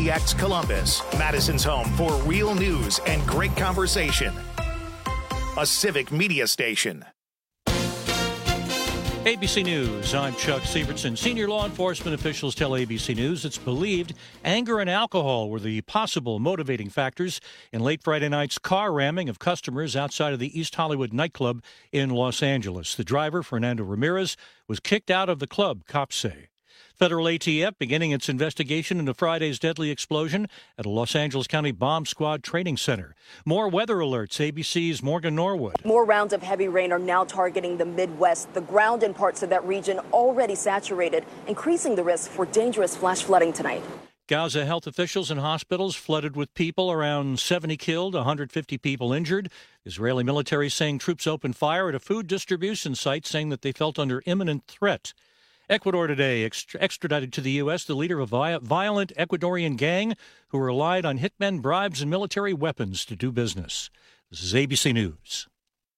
WMDX Columbus, Madison's home for real news and great conversation. A civic media station. ABC News, I'm Chuck Sievertson. Senior law enforcement officials tell ABC News it's believed anger and alcohol were the possible motivating factors in late Friday night's car ramming of customers outside of the East Hollywood nightclub in Los Angeles. The driver, Fernando Ramirez, was kicked out of the club, cops say. Federal ATF beginning its investigation into Friday's deadly explosion at a Los Angeles County Bomb Squad training center. More weather alerts, ABC's Morgan Norwood. More rounds of heavy rain are now targeting the Midwest. The ground in parts of that region already saturated, increasing the risk for dangerous flash flooding tonight. Gaza health officials and hospitals flooded with people, around 70 killed, 150 people injured. Israeli military saying troops opened fire at a food distribution site, saying that they felt under imminent threat. Ecuador today extradited to the U.S. the leader of a violent Ecuadorian gang who relied on hitmen, bribes, and military weapons to do business. This is ABC News.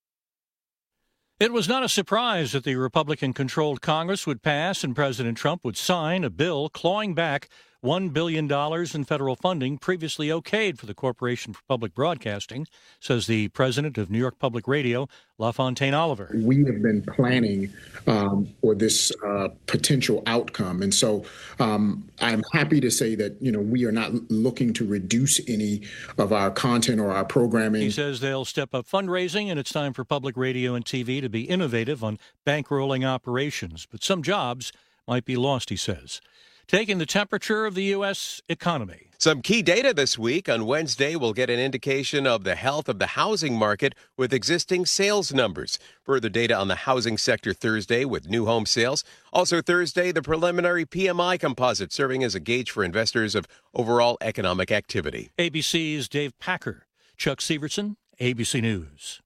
It was not a surprise that the Republican-controlled Congress would pass and President Trump would sign a bill clawing back $1 billion in federal funding previously okayed for the Corporation for Public Broadcasting, says the president of New York Public Radio, LaFontaine Oliver. We have been planning for this potential outcome. And so I'm happy to say that, we are not looking to reduce any of our content or our programming. He says they'll step up fundraising, and it's time for public radio and TV to be innovative on bankrolling operations. But some jobs might be lost, he says. Taking the temperature of the U.S. economy. Some key data this week. On Wednesday, we'll get an indication of the health of the housing market with existing sales numbers. Further data on the housing sector Thursday with new home sales. Also Thursday, the preliminary PMI composite serving as a gauge for investors of overall economic activity. ABC's Dave Packer. Chuck Sievertson, ABC News.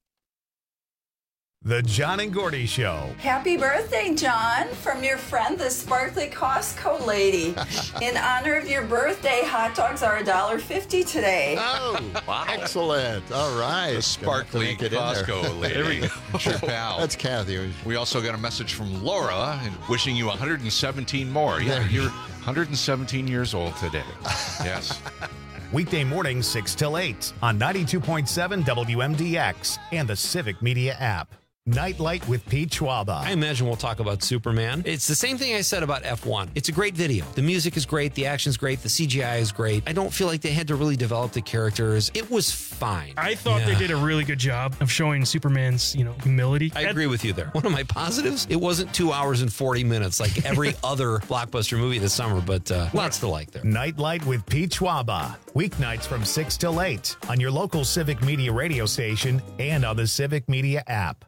The John and Gordy Show. Happy birthday, John, from your friend, the sparkly Costco lady. In honor of your birthday, hot dogs are $1.50 today. Oh, wow. Excellent. All right. The sparkly Costco lady. There we go. Sure, pal. That's Kathy. We also got a message from Laura wishing you 117 more. Yeah, you're 117 years old today. Yes. Weekday mornings 6 till 8 on 92.7 WMDX and the Civic Media app. Nightlight with Pete Schwaba. I imagine we'll talk about Superman. It's the same thing I said about F1. It's a great video. The music is great. The action's great. The CGI is great. I don't feel like they had to really develop the characters. It was fine. I thought they did a really good job of showing Superman's, humility. I agree with you there. One of my positives, it wasn't 2 hours and 40 minutes like every other blockbuster movie this summer, but lots to like there. Nightlight with Pete Schwaba. Weeknights from 6 till 8 on your local Civic Media radio station and on the Civic Media app.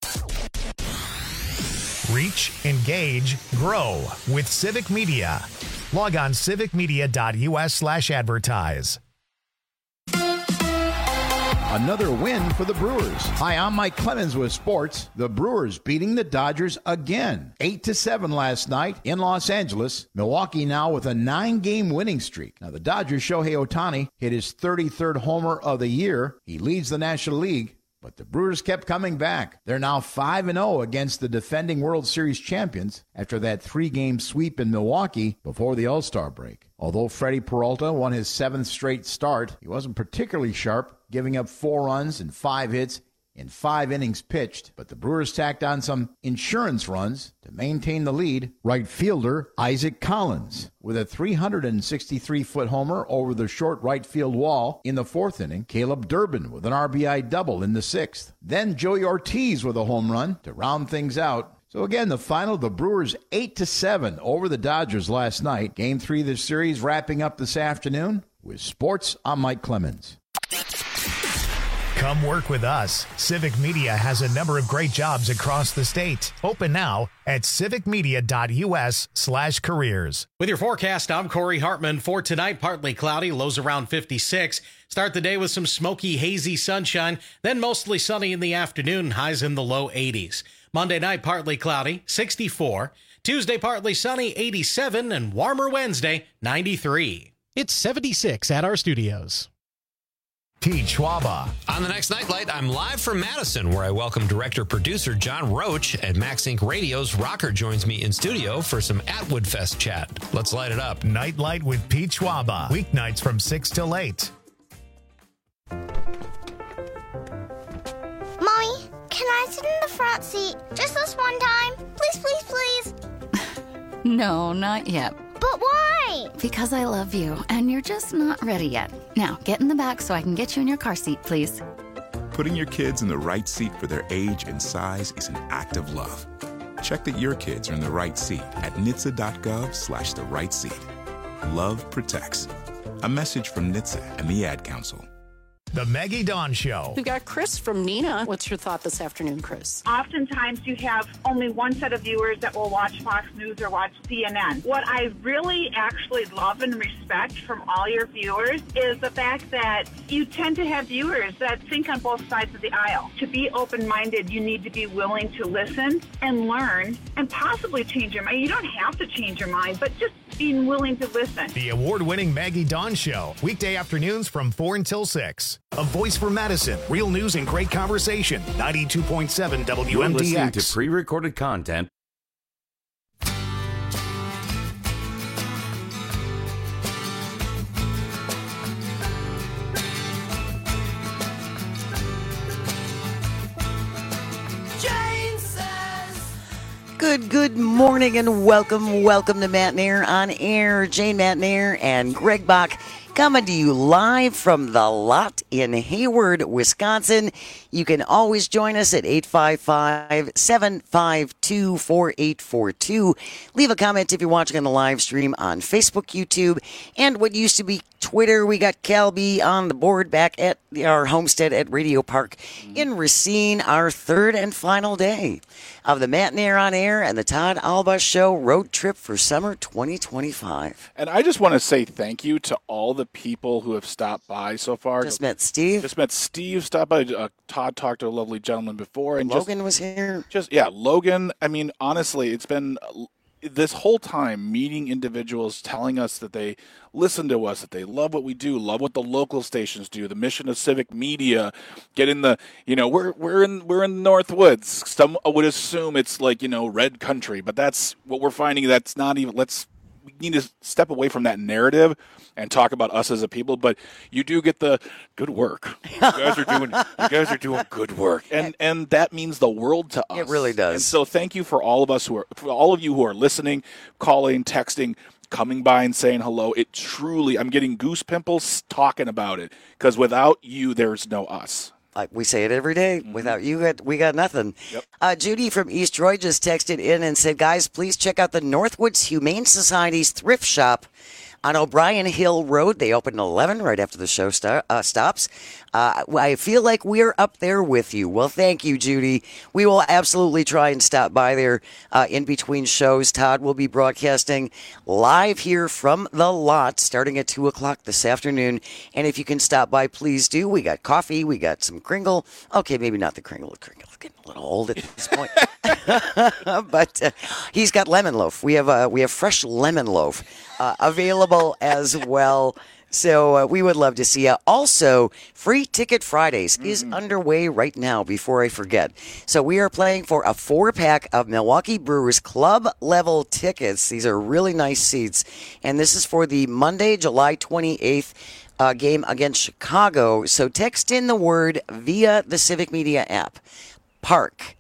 Reach, engage, grow with Civic Media. Log on civicmedia.us/advertise. Another win for the Brewers. Hi, I'm Mike Clemens with sports. The Brewers beating the Dodgers again. 8-7 last night in Los Angeles. Milwaukee now with a 9-game winning streak. Now, the Dodgers' Shohei Ohtani hit his 33rd homer of the year. He leads the National League. But the Brewers kept coming back. They're now 5-0 against the defending World Series champions after that 3-game sweep in Milwaukee before the All-Star break. Although Freddie Peralta won his 7th straight start, he wasn't particularly sharp, giving up 4 runs and 5 hits in 5 innings pitched, but the Brewers tacked on some insurance runs to maintain the lead. Right fielder Isaac Collins with a 363-foot homer over the short right field wall in the 4th inning. Caleb Durbin with an RBI double in the 6th. Then Joey Ortiz with a home run to round things out. So again, the final, the Brewers 8-7 over the Dodgers last night. Game 3 of the series wrapping up this afternoon. With sports, I'm Mike Clemens. Come work with us. Civic Media has a number of great jobs across the state. Open now at civicmedia.us/careers. With your forecast, I'm Corey Hartman. For tonight, partly cloudy, lows around 56. Start the day with some smoky, hazy sunshine, then mostly sunny in the afternoon, highs in the low 80s. Monday night, partly cloudy, 64. Tuesday, partly sunny, 87, and warmer Wednesday, 93. It's 76 at our studios. Pete Schwaba. On the next Nightlight, I'm live from Madison, where I welcome director-producer John Roach at Max Inc. Radio's Rocker joins me in studio for some Atwood Fest chat. Let's light it up. Nightlight with Pete Schwaba. Weeknights from 6 till 8. Mommy, can I sit in the front seat just this one time? Please, please, please. No, not yet. But why? Because I love you, and you're just not ready yet. Now, get in the back so I can get you in your car seat, please. Putting your kids in the right seat for their age and size is an act of love. Check that your kids are in the right seat at NHTSA.gov/the right seat. Love protects. A message from NHTSA and the Ad Council. The Maggie Dawn Show. We've got Chris from Neenah. What's your thought this afternoon, Chris? Oftentimes you have only one set of viewers that will watch Fox News or watch CNN. What I really actually love and respect from all your viewers is the fact that you tend to have viewers that think on both sides of the aisle. To be open-minded, you need to be willing to listen and learn and possibly change your mind. You don't have to change your mind, but just being willing to listen. The award-winning Maggie Dawn Show. Weekday afternoons from 4 until 6. A voice for Madison. Real news and great conversation. 92.7 WMDX. You're listening to pre-recorded content. Good morning and welcome to Mattinair on Air. Jane Mattinair and Greg Bach coming to you live from the lot in Hayward, Wisconsin. You can always join us at 855-752-4842. Leave a comment if you're watching on the live stream on Facebook, YouTube, and what used to be Twitter. We got Calby on the board back at our homestead at Radio Park in Racine, our third and final day of the Mattinair on Air and the Todd Alba Show road trip for summer 2025. And I just want to say thank you to all the people who have stopped by so far. Just met Steve. Stopped by. Todd talked to a lovely gentleman before. And Logan was here. Logan. I mean, honestly, it's been this whole time meeting individuals telling us that they listen to us, that they love what we do, love what the local stations do, the mission of civic media. We're in the Northwoods. Some would assume it's like, red country, but that's what we're finding. That's not even. We need to step away from that narrative and talk about us as a people. But you do get the good work. You guys are doing good work, and that means the world to us. It really does. And so thank you for all of you who are listening, calling, texting, coming by and saying hello. It truly, I'm getting goose pimples talking about it, because without you, there's no us. Like we say it every day. Without you, we got nothing. Yep. Judy from East Troy just texted in and said, guys, please check out the Northwoods Humane Society's thrift shop on O'Brien Hill Road. They open at 11 right after the show stops. I feel like we're up there with you. Well, thank you, Judy. We will absolutely try and stop by there in between shows. Todd will be broadcasting live here from the lot starting at 2 o'clock this afternoon. And if you can stop by, please do. We got coffee. We got some Kringle. Okay, maybe not the Kringle. Kringle's getting a little old at this point. But he's got lemon loaf. We have fresh lemon loaf available as well. So we would love to see you. Also, Free Ticket Fridays is underway right now, before I forget. So we are playing for a 4-pack of Milwaukee Brewers club-level tickets. These are really nice seats. And this is for the Monday, July 28th game against Chicago. So text in the word via the Civic Media app. Park,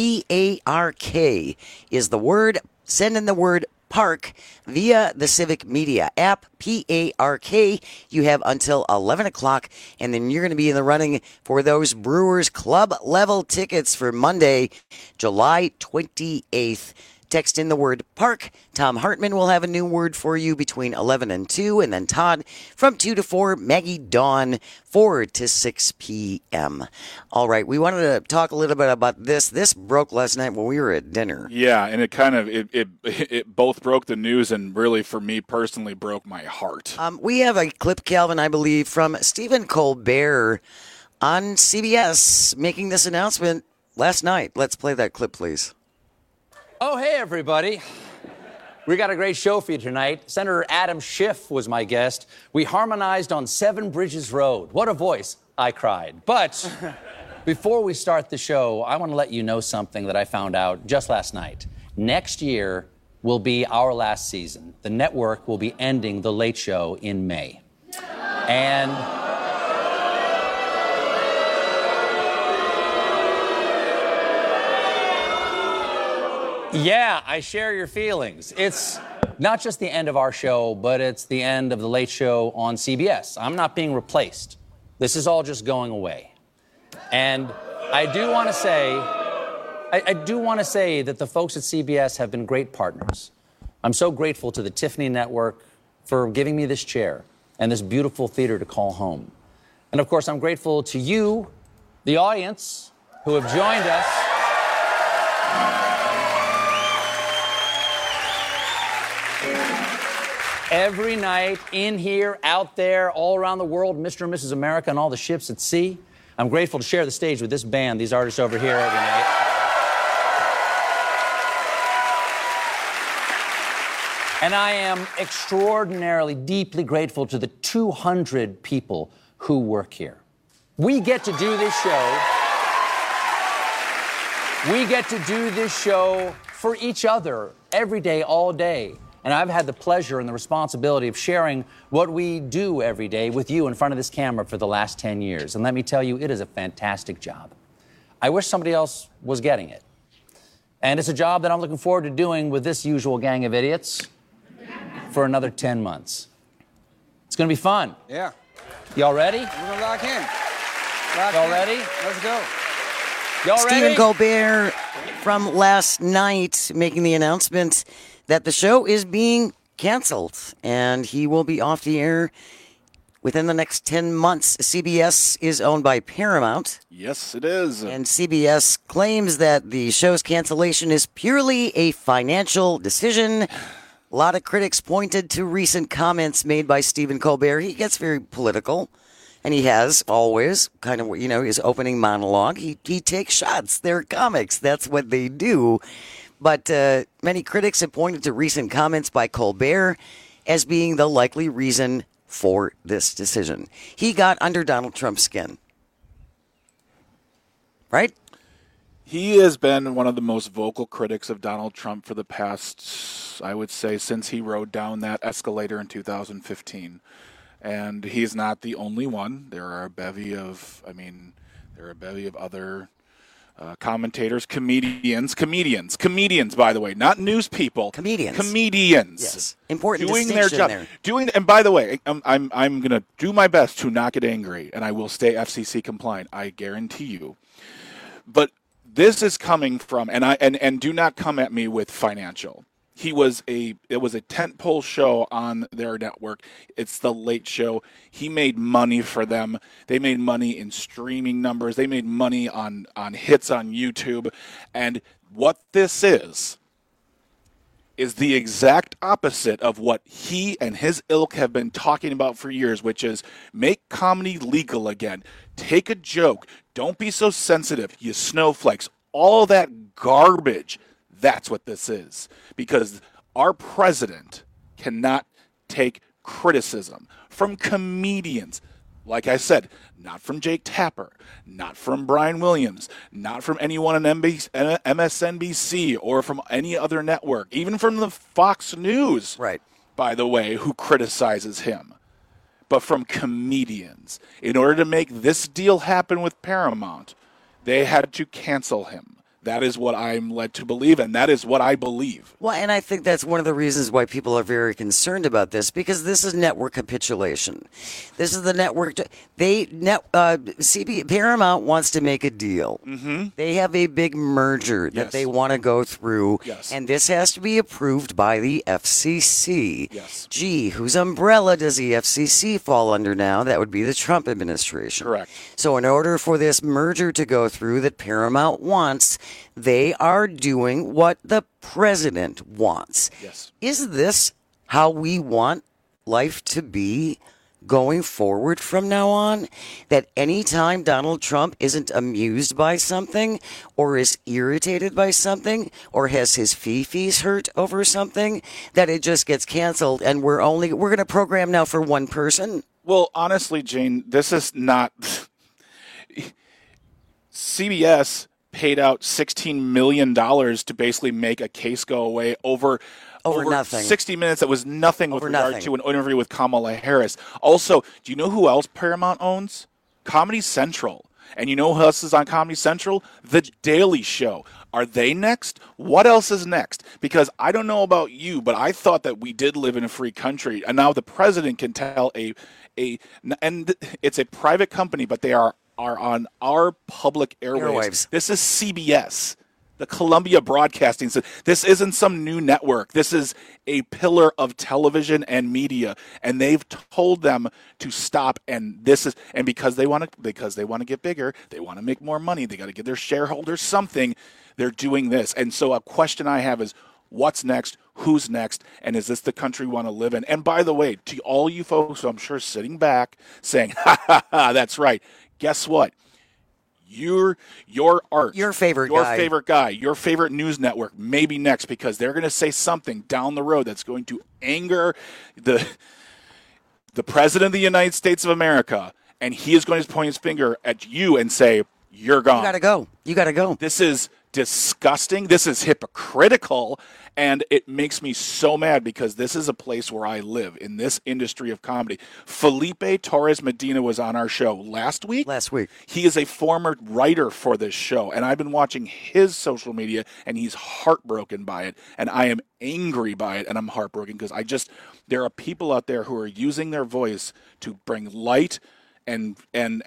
P-A-R-K is the word. Send in the word Park via the Civic Media app, P-A-R-K. You have until 11 o'clock, and then you're going to be in the running for those Brewers club-level tickets for Monday, July 28th. Text in the word Park. Tom Hartman will have a new word for you between 11 and 2, and then Todd from 2 to 4, Maggie Dawn 4 to 6 p.m. All right, we wanted to talk a little bit about this. This broke last night when we were at dinner. Yeah, and it kind of it both broke the news and really, for me personally, broke my heart. We have a clip, Calvin, I believe, from Stephen Colbert on CBS making this announcement last night. Let's play that clip, please. Oh, hey, everybody. We got a great show for you tonight. Senator Adam Schiff was my guest. We harmonized on 7 Bridges Road. What a voice. I cried. But before we start the show, I want to let you know something that I found out just last night. Next year will be our last season. The network will be ending The Late Show in May. And yeah, I share your feelings. It's not just the end of our show, but it's the end of The Late Show on CBS. I'm not being replaced. This is all just going away. And I do want to say that the folks at CBS have been great partners. I'm so grateful to the Tiffany Network for giving me this chair and this beautiful theater to call home. And of course, I'm grateful to you, the audience, who have joined us. Every night, in here, out there, all around the world, Mr. and Mrs. America and all the ships at sea. I'm grateful to share the stage with this band, these artists over here every night. And I am extraordinarily, deeply grateful to the 200 people who work here. We get to do this show. We get to do this show for each other every day, all day. And I've had the pleasure and the responsibility of sharing what we do every day with you in front of this camera for the last 10 years. And let me tell you, it is a fantastic job. I wish somebody else was getting it. And it's a job that I'm looking forward to doing with this usual gang of idiots for another 10 months. It's going to be fun. Yeah. Y'all ready? We're going to lock in. Y'all ready? Let's go. Y'all ready? Stephen Colbert from last night making the announcement that the show is being canceled and he will be off the air within the next 10 months. CBS is owned by Paramount. Yes, it is. And CBS claims that the show's cancellation is purely a financial decision. A lot of critics pointed to recent comments made by Stephen Colbert. He gets very political, and he has always kind of, his opening monologue. He takes shots. They're comics. That's what they do. But many critics have pointed to recent comments by Colbert as being the likely reason for this decision. He got under Donald Trump's skin. Right? He has been one of the most vocal critics of Donald Trump for the past, I would say, since he rode down that escalator in 2015. And he's not the only one. There are a bevy of other commentators, comedians, by the way, not news people. Comedians. Yes. Important doing distinction their job. there. And by the way, I'm going to do my best to not get angry, and I will stay FCC compliant. I guarantee you. But this is coming from, and do not come at me with financial. It was a tentpole show on their network. It's The Late Show. He made money for them. They made money in streaming numbers. They made money on hits on YouTube. And what this is the exact opposite of what he and his ilk have been talking about for years, which is make comedy legal again. Take a joke. Don't be so sensitive, you snowflakes. All that garbage. That's what this is. Because our president cannot take criticism from comedians. Like I said, not from Jake Tapper, not from Brian Williams, not from anyone on MSNBC or from any other network, even from the Fox News, right? By the way, who criticizes him, but from comedians. In order to make this deal happen with Paramount, they had to cancel him. That is what I'm led to believe, and that is what I believe. Well, and I think that's one of the reasons why people are very concerned about this, because this is network capitulation. This is the network. Paramount wants to make a deal. Mm-hmm. They have a big merger that they want to go through, and this has to be approved by the FCC. Yes. Gee, whose umbrella does the FCC fall under now? That would be the Trump administration. Correct. So in order for this merger to go through that Paramount wants, they are doing what the president wants. Yes. Is this how we want life to be going forward from now on? That anytime Donald Trump isn't amused by something or is irritated by something or has his fee-fees hurt over something, that it just gets canceled and we're going to program now for one person? Well, honestly, Jane, this is not CBS paid out $16 million to basically make a case go away over nothing. 60 Minutes. That was nothing with regard to an interview with Kamala Harris. Also, do you know who else Paramount owns? Comedy Central. And you know who else is on Comedy Central? The Daily Show. Are they next? What else is next? Because I don't know about you, but I thought that we did live in a free country, and now the president can tell and it's a private company, but they are on our public airwaves. This is CBS, the Columbia Broadcasting System. This isn't some new network. This is a pillar of television and media, and they've told them to stop. And because they want to get bigger, they want to make more money. They got to give their shareholders something. They're doing this. And so a question I have is, what's next? Who's next? And is this the country we want to live in? And by the way, to all you folks who I'm sure sitting back saying, ha, that's right. Guess what? Your art, your favorite guy, your favorite news network may be next, because they're going to say something down the road that's going to anger the president of the United States of America, and he is going to point his finger at you and say, you're gone. You got to go. This is disgusting. This is hypocritical, and it makes me so mad, because this is a place where I live, in this industry of comedy. Felipe Torres Medina was on our show last week. He is a former writer for this show, and I've been watching his social media, and he's heartbroken by it, and I am angry by it, and I'm heartbroken because there are people out there who are using their voice to bring light and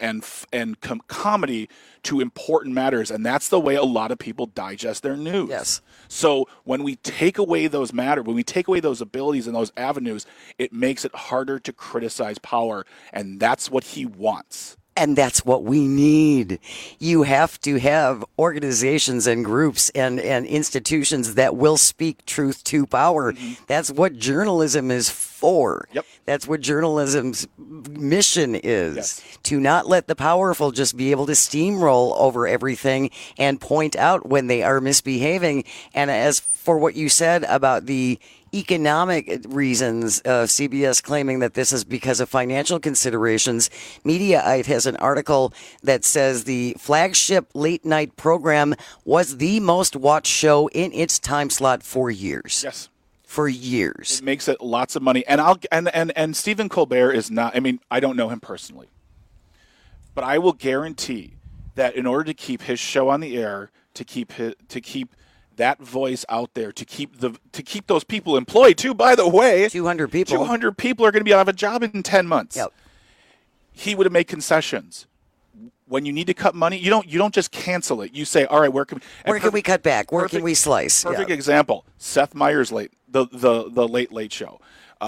comedy to important matters, and that's the way a lot of people digest their news. Yes. So when we take away those when we take away those abilities and those avenues, it makes it harder to criticize power, and that's what he wants. And that's what we need. You have to have organizations and groups and institutions that will speak truth to power. Mm-hmm. That's what journalism is for. Yep. That's what journalism's mission is, to not let the powerful just be able to steamroll over everything and point out when they are misbehaving. And as for what you said about the economic reasons, CBS claiming that this is because of financial considerations, Mediaite has an article that says the flagship late night program was the most watched show in its time slot for years. Yes. For years. It makes it lots of money. And Stephen Colbert is not, I don't know him personally, but I will guarantee that in order to keep his show on the air, to keep that voice out there, to keep those people employed too, by the way, 200 people are going to be out of a job in 10 months. Yep. He would have made concessions. When you need to cut money, you don't just cancel it. You say, all right, where can we cut back? Where can we slice? Perfect example. Seth Meyers' the Late Show,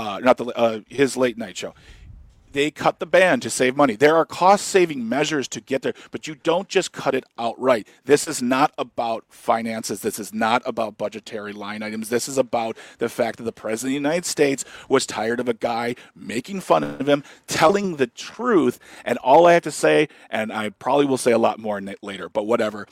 his late night show. They cut the band to save money. There are cost-saving measures to get there, but you don't just cut it outright. This is not about finances. This is not about budgetary line items. This is about the fact that the President of the United States was tired of a guy making fun of him, telling the truth, and all I have to say, and I probably will say a lot more later, but whatever.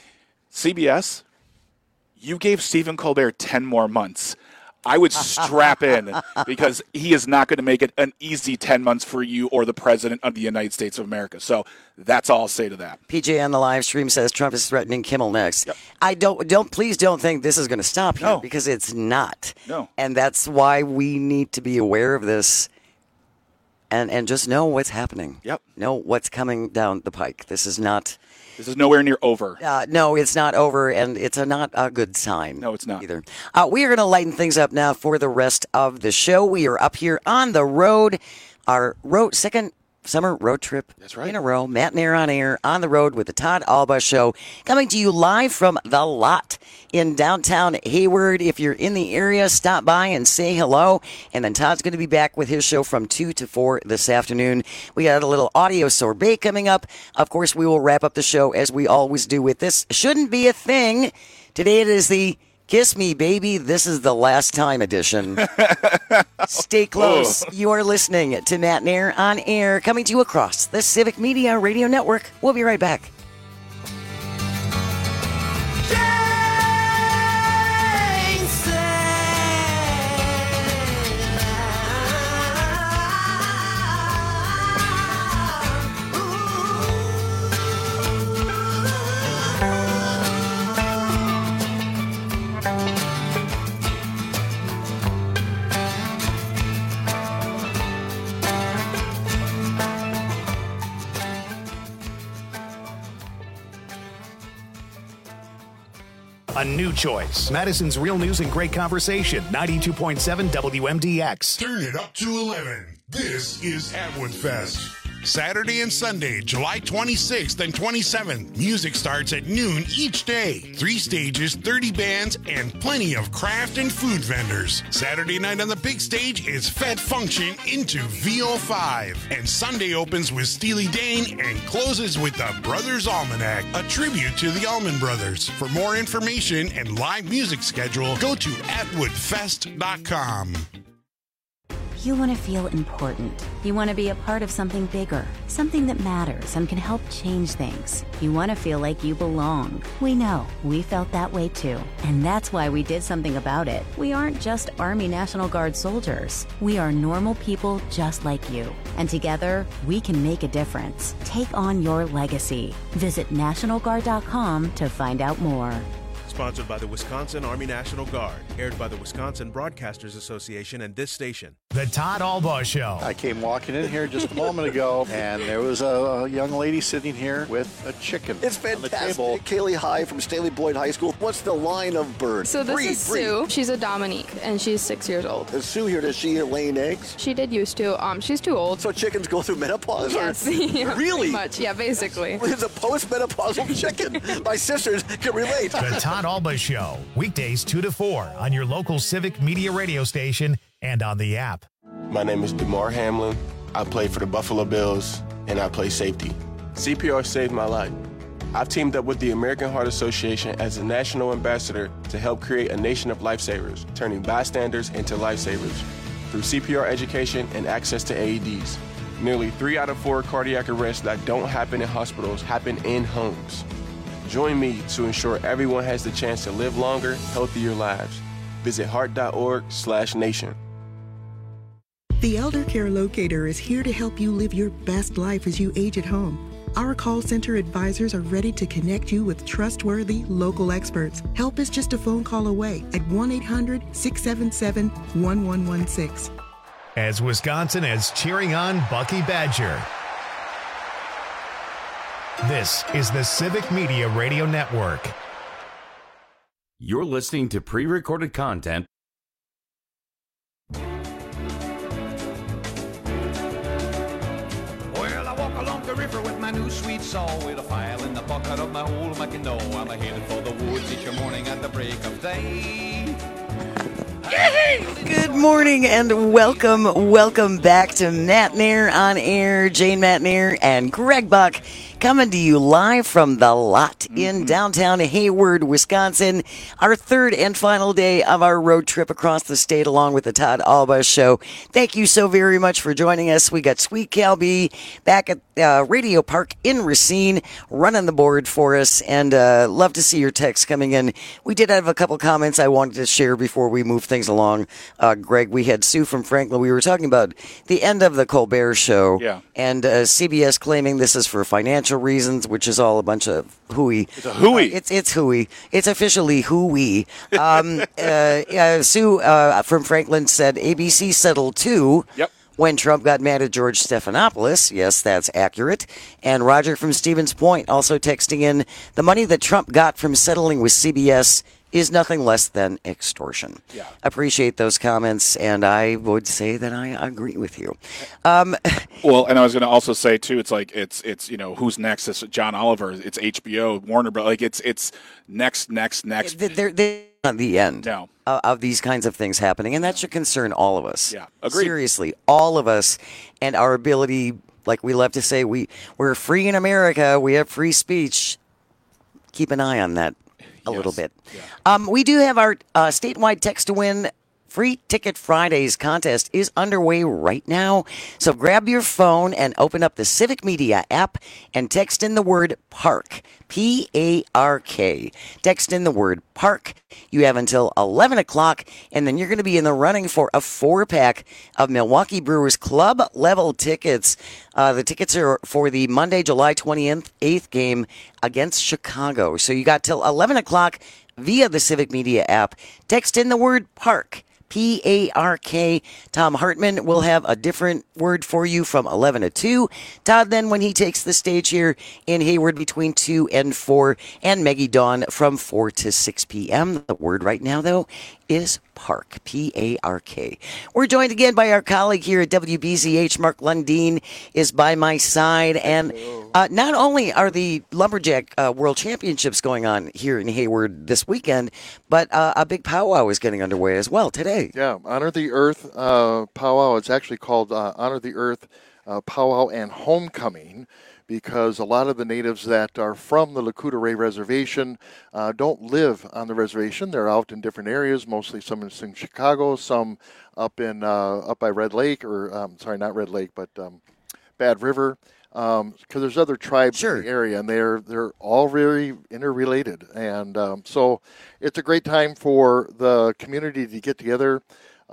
CBS, you gave Stephen Colbert 10 more months. I would strap in, because he is not going to make it an easy 10 months for you or the President of the United States of America. So that's all I'll say to that. PJ on the live stream says Trump is threatening Kimmel next. Yep. Please don't think this is going to stop here, because it's not. No. And that's why we need to be aware of this and just know what's happening. Yep. Know what's coming down the pike. This is nowhere near over. No, it's not over, and it's not a good sign. No, it's not. Either. We are going to lighten things up now for the rest of the show. We are up here on the road, our second summer road trip in a row. Matt and Air on air, on the road with the Todd Alba Show, coming to you live from The Lot in downtown Hayward. If you're in the area, stop by and say hello. And then Todd's going to be back with his show from 2 to 4 this afternoon. We got a little audio sorbet coming up. Of course, we will wrap up the show as we always do with This Shouldn't Be a Thing. Today it is the Kiss Me, Baby, This Is the Last Time edition. Stay close. You are listening to Matt and Air on air, coming to you across the Civic Media Radio Network. We'll be right back. A new choice. Madison's real news and great conversation. 92.7 WMDX. Turn it up to 11. This is Atwood Fest. Saturday and Sunday, July 26th and 27th. Music starts at noon each day. 3 stages, 30 bands, and plenty of craft and food vendors. Saturday night on the big stage is Fed Function into VO5. And Sunday opens with Steely Dan and closes with the Brothers Almanac, a tribute to the Allman Brothers. For more information and live music schedule, go to atwoodfest.com. You want to feel important. You want to be a part of something bigger, something that matters and can help change things. You want to feel like you belong. We know. We felt that way too. And that's why we did something about it. We aren't just Army National Guard soldiers. We are normal people just like you. And together, we can make a difference. Take on your legacy. Visit NationalGuard.com to find out more. Sponsored by the Wisconsin Army National Guard. Aired by the Wisconsin Broadcasters Association and this station. The Todd Albaugh Show. I came walking in here just a moment ago, and there was a young lady sitting here with a chicken. It's fantastic. Kaylee High from Staley Boyd High School. What's the line of bird? So this is Sue. She's a Dominique, and she's 6 years old. Is Sue here? Does she laying eggs? She did used to. She's too old. So chickens go through menopause? Yes. Yeah, really? Pretty much. Yeah, basically. It's a post-menopausal chicken. My sisters can relate. The Todd Albaugh Show. Weekdays 2 to 4 on your local Civic Media radio station and on the app. My name is DeMar Hamlin. I play for the Buffalo Bills, and I play safety. CPR saved my life. I've teamed up with the American Heart Association as a national ambassador to help create a nation of lifesavers, turning bystanders into lifesavers through CPR education and access to AEDs. Nearly 3 out of 4 cardiac arrests that don't happen in hospitals happen in homes. Join me to ensure everyone has the chance to live longer, healthier lives. Visit heart.org/nation. The Elder Care Locator is here to help you live your best life as you age at home. Our call center advisors are ready to connect you with trustworthy local experts. Help is just a phone call away at 1-800-677-1116. As Wisconsin is cheering on Bucky Badger. This is the Civic Media Radio Network. You're listening to pre-recorded content. Well, I walk along the river with my new sweet saw, with a file in the bucket of my old Mackinaw. I'm headed for the woods each morning at the break of day. Good morning and welcome back to Matt Nair on Air. Jane Matt Nair and Greg Buck coming to you live from the lot in downtown Hayward, Wisconsin. Our third and final day of our road trip across the state along with the Todd Albaugh Show. Thank you so very much for joining us. We got Sweet Cal B back at Radio Park in Racine running the board for us, and love to see your texts coming in. We did have a couple comments I wanted to share before we move things along. Greg, we had Sue from Franklin. We were talking about the end of the Colbert Show, and CBS claiming this is for financial reasons, which is all a bunch of hooey. It's a hooey. It's hooey. It's officially hooey. Sue from Franklin said ABC settled too. Yep. When Trump got mad at George Stephanopoulos. Yes, that's accurate. And Roger from Stevens Point also texting in, the money that Trump got from settling with CBS is nothing less than extortion. Yeah. Appreciate those comments, and I would say that I agree with you. Well, and I was going to also say too, it's like it's who's next? It's John Oliver. It's HBO, Warner Bros. Like it's next. They're not the end of these kinds of things happening, and that should concern all of us. Yeah, agreed. Seriously, all of us, and our ability. Like we love to say, we're free in America. We have free speech. Keep an eye on that. A little bit. Yeah. We do have our statewide text to win Free Ticket Fridays contest is underway right now. So grab your phone and open up the Civic Media app and text in the word PARK. P-A-R-K. Text in the word PARK. You have until 11 o'clock, and then you're going to be in the running for a 4-pack of Milwaukee Brewers Club level tickets. The tickets are for the Monday, July 28th game against Chicago. So you got till 11 o'clock via the Civic Media app. Text in the word PARK. P-A-R-K. Tom Hartman will have a different word for you from 11 to 2. Todd then when he takes the stage here in Hayward between 2 and 4. And Maggie Dawn from 4 to 6 p.m. The word right now, though, is park. P-A-R-K. We're joined again by our colleague here at WBZH. Mark Lundeen is by my side. And not only are the Lumberjack World Championships going on here in Hayward this weekend, but a big powwow is getting underway as well today. Yeah, Honor the Earth powwow. It's actually called Honor the Earth Powwow and Homecoming, because a lot of the natives that are from the Lakota Ray Reservation don't live on the reservation. They're out in different areas, mostly some in Chicago, some up by Red Lake, or sorry, not Red Lake, but Bad River, because there's other tribes in the area, and they're all very interrelated. And so it's a great time for the community to get together.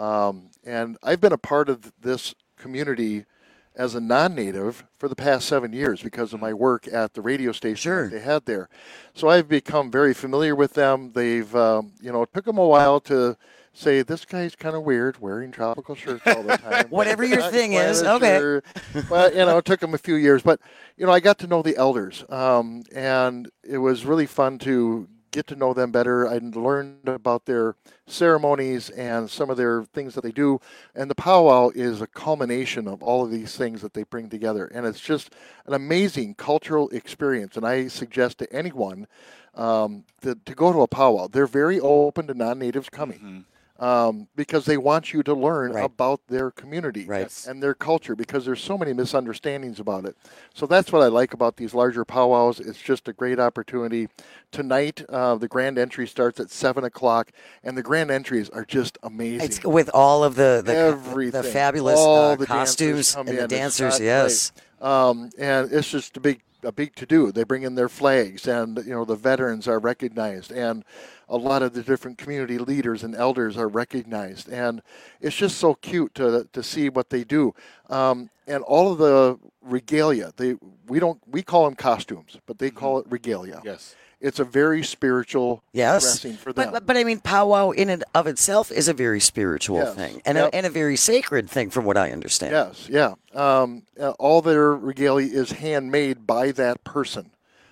And I've been a part of this community as a non-native for the past 7 years because of my work at the radio station that they had there. So I've become very familiar with them. They've, it took them a while to say, this guy's kind of weird, wearing tropical shirts all the time. Whatever your thing is, okay. Sure. But, it took them a few years. But, I got to know the elders, and it was really fun to get to know them better. I learned about their ceremonies and some of their things that they do. And the powwow is a culmination of all of these things that they bring together. And it's just an amazing cultural experience. And I suggest to anyone to go to a powwow. They're very open to non-natives coming. Because they want you to learn about their community and their culture, because there's so many misunderstandings about it. So that's what I like about these larger powwows. It's just a great opportunity. Tonight, the grand entry starts at 7 o'clock, and the grand entries are just amazing. It's with all of the fabulous the costumes and the dancers, yes. And it's just a big to-do. They bring in their flags, and the veterans are recognized, and a lot of the different community leaders and elders are recognized, and it's just so cute to see what they do. And all of the regalia, we call them costumes, but they call it regalia. Yes. It's a very spiritual dressing for them. But I mean, powwow in and of itself is a very spiritual thing, and a very sacred thing, from what I understand. Yes, yeah. All their regalia is handmade by that person,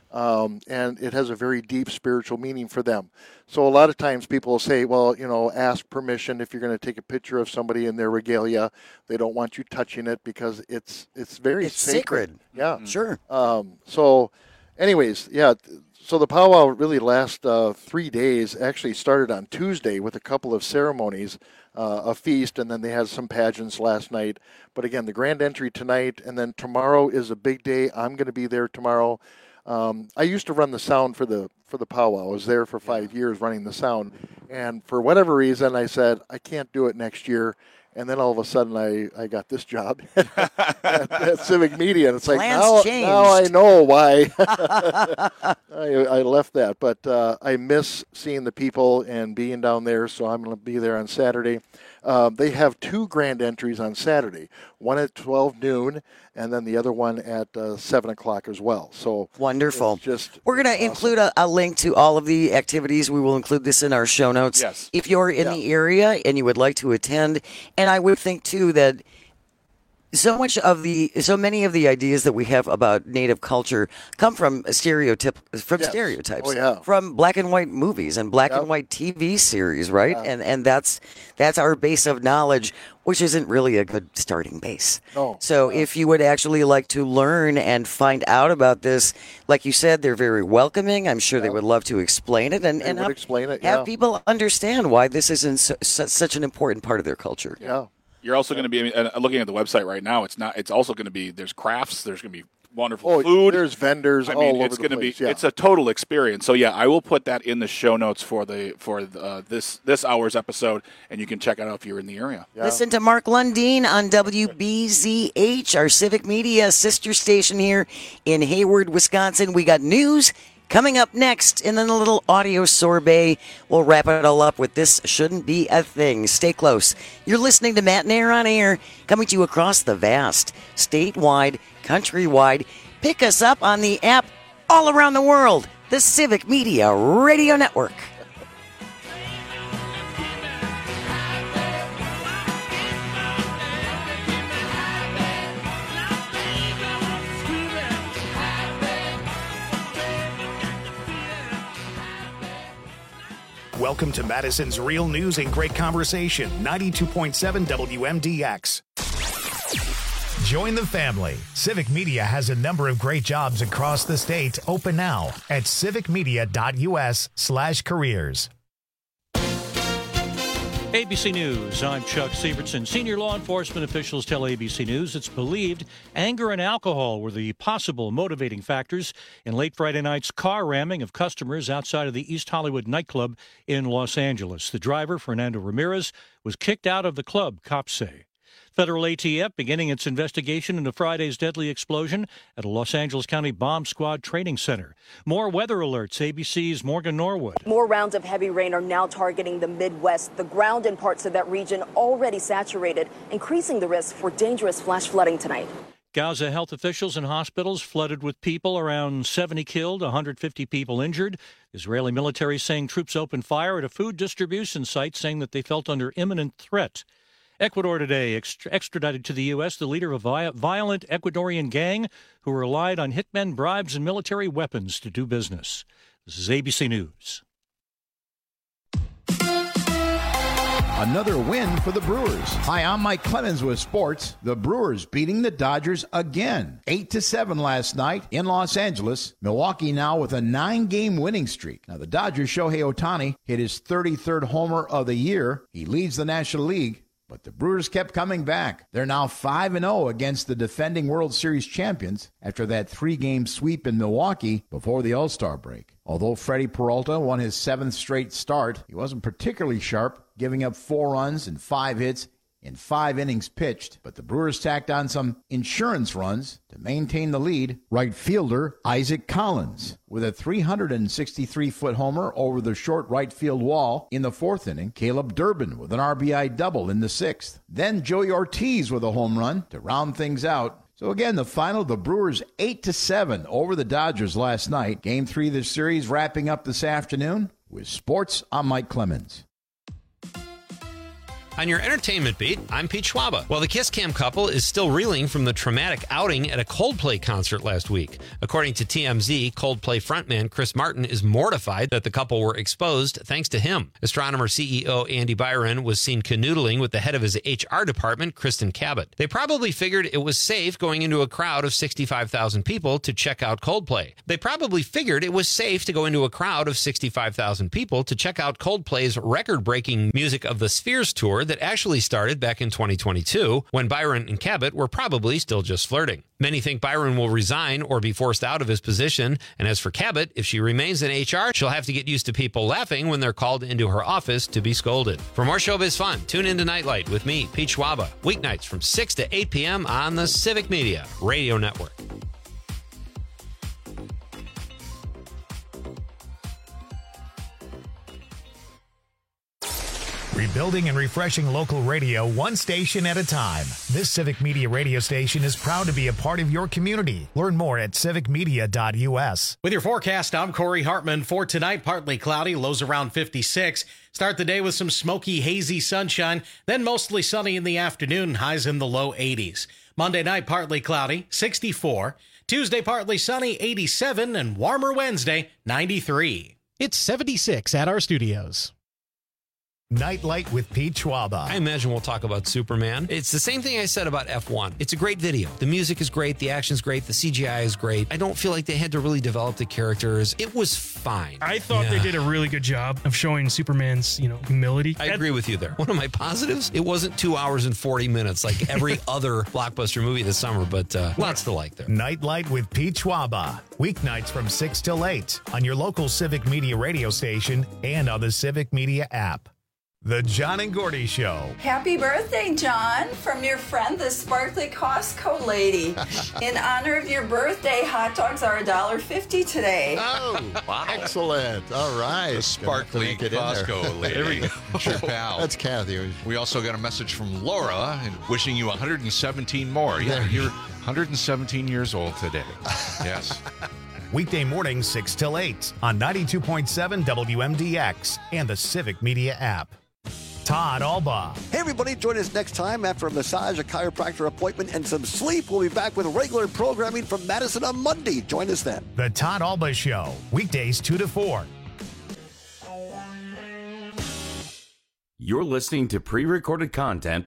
and it has a very deep spiritual meaning for them. So a lot of times people will say, well, ask permission if you're going to take a picture of somebody in their regalia. They don't want you touching it because it's very sacred. Yeah, sure. So, anyways, yeah. So the powwow really lasts 3 days. Actually started on Tuesday with a couple of ceremonies, a feast, and then they had some pageants last night. But again, the grand entry tonight, and then tomorrow is a big day. I'm going to be there tomorrow. I used to run the sound for the powwow. I was there for 5 years running the sound, and for whatever reason, I said I can't do it next year. And then all of a sudden, I got this job at Civic Media, and it's like now I know why I left that. But I miss seeing the people and being down there, so I'm going to be there on Saturday. They have 2 grand entries on Saturday, one at 12 noon, and then the other one at 7 o'clock as well. So wonderful. We're going to include a link to all of the activities. We will include this in our show notes. Yes. If you're in the area and you would like to attend, and I would think too that so many of the ideas that we have about Native culture come from stereotypes, Oh, yeah. from black and white movies and black and white TV series, right? Yeah. And that's our base of knowledge, which isn't really a good starting base. No. So if you would actually like to learn and find out about this, like you said, they're very welcoming. I'm sure they would love to explain it and have people understand why this is such an important part of their culture. Yeah. You're also going to be looking at the website right now. It's also going to be, there's crafts. There's going to be wonderful food. There's vendors all over it's the going place. to be it's a total experience. So yeah, I will put that in the show notes for this hour's episode, and you can check it out if you're in the area. Yeah. Listen to Mark Lundeen on WBZH, our Civic Media sister station here in Hayward, Wisconsin. We got news coming up next, and then a little audio sorbet. We'll wrap it all up with This Shouldn't Be a Thing. Stay close. You're listening to Matt and Air on Air, coming to you across the vast, statewide, countrywide. Pick us up on the app all around the world, the Civic Media Radio Network. Welcome to Madison's real news and great conversation, 92.7 WMDX. Join the family. Civic Media has a number of great jobs across the state open now at civicmedia.us/careers. ABC News, I'm Chuck Sievertson. Senior law enforcement officials tell ABC News it's believed anger and alcohol were the possible motivating factors in late Friday night's car ramming of customers outside of the East Hollywood nightclub in Los Angeles. The driver, Fernando Ramirez, was kicked out of the club, cops say. Federal ATF beginning its investigation into Friday's deadly explosion at a Los Angeles County Bomb Squad training center. More weather alerts, ABC's Morgan Norwood. More rounds of heavy rain are now targeting the Midwest. The ground in parts of that region already saturated, increasing the risk for dangerous flash flooding tonight. Gaza health officials and hospitals flooded with people, around 70 killed, 150 people injured. Israeli military saying troops opened fire at a food distribution site, saying that they felt under imminent threat. Ecuador today extradited to the U.S. the leader of a violent Ecuadorian gang who relied on hitmen, bribes, and military weapons to do business. This is ABC News. Another win for the Brewers. Hi, I'm Mike Clemens with sports. The Brewers beating the Dodgers again. 8-7 last night in Los Angeles. Milwaukee now with a 9-game winning streak. Now, the Dodgers' Shohei Ohtani hit his 33rd homer of the year. He leads the National League. But the Brewers kept coming back. They're now 5-0 against the defending World Series champions after that 3-game sweep in Milwaukee before the All-Star break. Although Freddie Peralta won his 7th straight start, he wasn't particularly sharp, giving up 4 runs and 5 hits in 5 innings pitched, but the Brewers tacked on some insurance runs to maintain the lead. Right fielder Isaac Collins with a 363-foot homer over the short right field wall in the 4th inning. Caleb Durbin with an RBI double in the 6th. Then Joey Ortiz with a home run to round things out. So again, the final, the Brewers 8-7 over the Dodgers last night. Game 3 of the series wrapping up this afternoon. With sports, I'm Mike Clemens. On your entertainment beat, I'm Pete Schwaba. While the Kiss Cam couple is still reeling from the traumatic outing at a Coldplay concert last week. According to TMZ, Coldplay frontman Chris Martin is mortified that the couple were exposed thanks to him. Astronomer CEO Andy Byron was seen canoodling with the head of his HR department, Kristen Cabot. They probably figured it was safe going into a crowd of 65,000 people to check out Coldplay. They probably figured it was safe to go into a crowd of 65,000 people to check out Coldplay's record-breaking Music of the Spheres tour that actually started back in 2022, when Byron and Cabot were probably still just flirting. Many think Byron will resign or be forced out of his position, and as for Cabot, if she remains in HR, she'll have to get used to people laughing when they're called into her office to be scolded. For more showbiz fun, tune into Nightlight with me, Pete Schwaba, weeknights from 6 to 8 p.m. on the Civic Media Radio Network. Rebuilding and refreshing local radio one station at a time. This Civic Media radio station is proud to be a part of your community. Learn more at civicmedia.us. With your forecast, I'm Corey Hartman. For tonight, partly cloudy, lows around 56. Start the day with some smoky, hazy sunshine, then mostly sunny in the afternoon, highs in the low 80s. Monday night, partly cloudy, 64. Tuesday, partly sunny, 87, and warmer Wednesday, 93. It's 76 at our studios. Nightlight with Pete Schwaba. I imagine we'll talk about Superman. It's the same thing I said about F1. It's a great video. The music is great. The action's great. The CGI is great. I don't feel like they had to really develop the characters. It was fine. I thought they did a really good job of showing Superman's, humility. I agree with you there. One of my positives, it wasn't 2 hours and 40 minutes like every other blockbuster movie this summer, but lots to like there. Nightlight with Pete Schwaba. Weeknights from 6 till 8 on your local Civic Media radio station and on the Civic Media app. The John and Gordy Show. Happy birthday, John, from your friend, the sparkly Costco lady. In honor of your birthday, hot dogs are $1.50 today. Oh, wow. Excellent. All right. The sparkly Costco lady. There we go. It's your pal. That's Kathy. We also got a message from Laura wishing you 117 more. Yeah, you're 117 years old today. Yes. Weekday morning, 6 till 8 on 92.7 WMDX and the Civic Media app. Todd Alba. Hey, everybody, join us next time after a massage, a chiropractor appointment, and some sleep. We'll be back with regular programming from Madison on Monday. Join us then. The Todd Alba Show, weekdays 2 to 4. You're listening to pre-recorded content.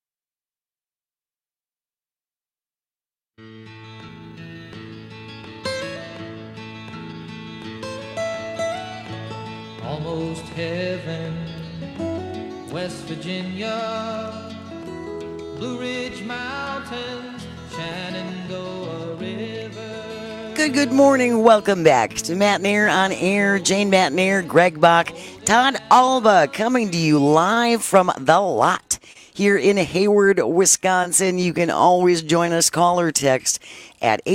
Almost heaven, West Virginia, Blue Ridge Mountains, Shenandoah River. Good morning. Welcome back to Matt Nair on Air. Jane Matt Nair, Greg Bach, Todd Alba coming to you live from The Lot here in Hayward, Wisconsin. You can always join us, call or text at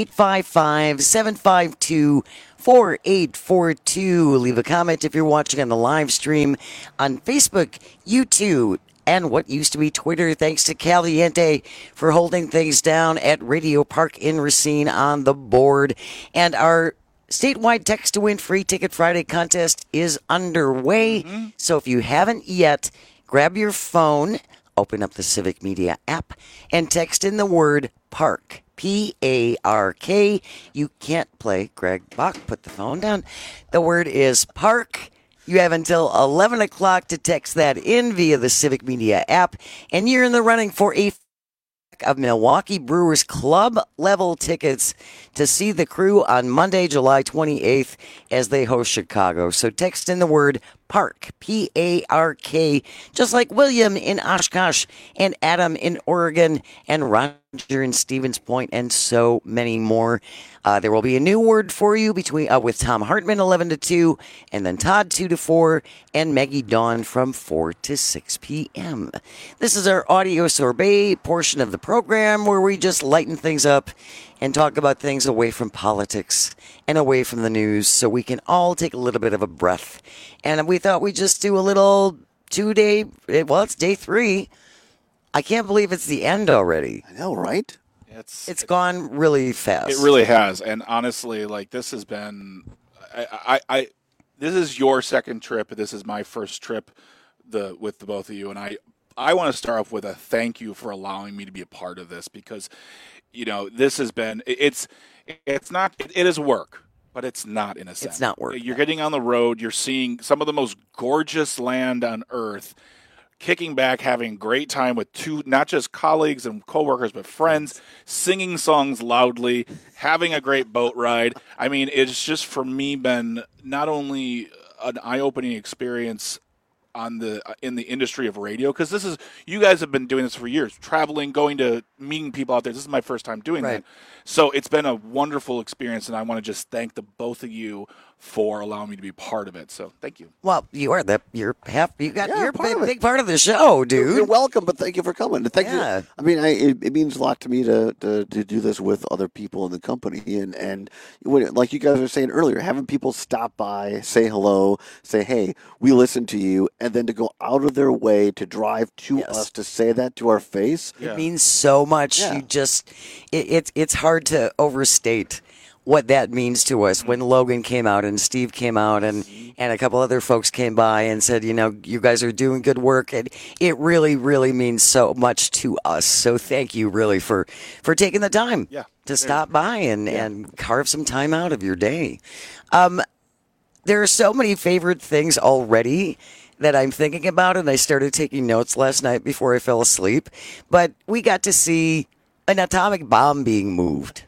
855-752-4842. Leave a comment if you're watching on the live stream on Facebook, YouTube, and what used to be Twitter. Thanks to Caliente for holding things down at Radio Park in Racine on the board. And our statewide Text to Win Free Ticket Friday contest is underway. So if you haven't yet, grab your phone, open up the Civic Media app, and text in the word PARK. P-A-R-K. You can't play. Greg Bach, put the phone down. The word is PARK. You have until 11 o'clock to text that in via the Civic Media app, and you're in the running for a of Milwaukee Brewers club level tickets to see the Crew on Monday, July 28th as they host Chicago. So text in the word PARK, P-A-R-K, just like William in Oshkosh and Adam in Oregon and Roger in Stevens Point and so many more. There will be a new word for you between with Tom Hartman 11 to 2 and then Todd 2 to 4 and Maggie Dawn from 4 to 6 p.m. This is our audio sorbet portion of the program where we just lighten things up and talk about things away from politics and away from the news so we can all take a little bit of a breath. And we thought we'd just do a little 2-day, well, it's day 3. I can't believe it's the end already. I know, right? It's gone really fast. It really has. And honestly, like, this has been, this is your second trip. This is my first trip with the both of you. And I want to start off with a thank you for allowing me to be a part of this because, you know, this has been, it is work, but it's not in a sense. It's not work. You're getting on the road. You're seeing some of the most gorgeous land on earth, kicking back, having a great time with not just colleagues and coworkers, but friends, singing songs loudly, having a great boat ride. I mean, it's just for me been not only an eye-opening experience in the industry of radio, because you guys have been doing this for years, traveling, going to meeting people out there. This is my first time doing that. So it's been a wonderful experience, and I want to just thank the both of you for allowing me to be part of it. So thank you. Well, you're a big part of the show, dude. You're welcome, but thank you for coming. Thank you. I mean, it means a lot to me to do this with other people in the company, and like you guys were saying earlier, having people stop by, say hello, say hey, we listen to you, and then to go out of their way to drive to us to say that to our face. It means so much. You just it's hard to overstate what that means to us. When Logan came out and Steve came out and a couple other folks came by and said, you know, you guys are doing good work, and it really, really means so much to us. So thank you really for taking the time to stop by and carve some time out of your day. There are so many favorite things already that I'm thinking about, and I started taking notes last night before I fell asleep. But we got to see an atomic bomb being moved.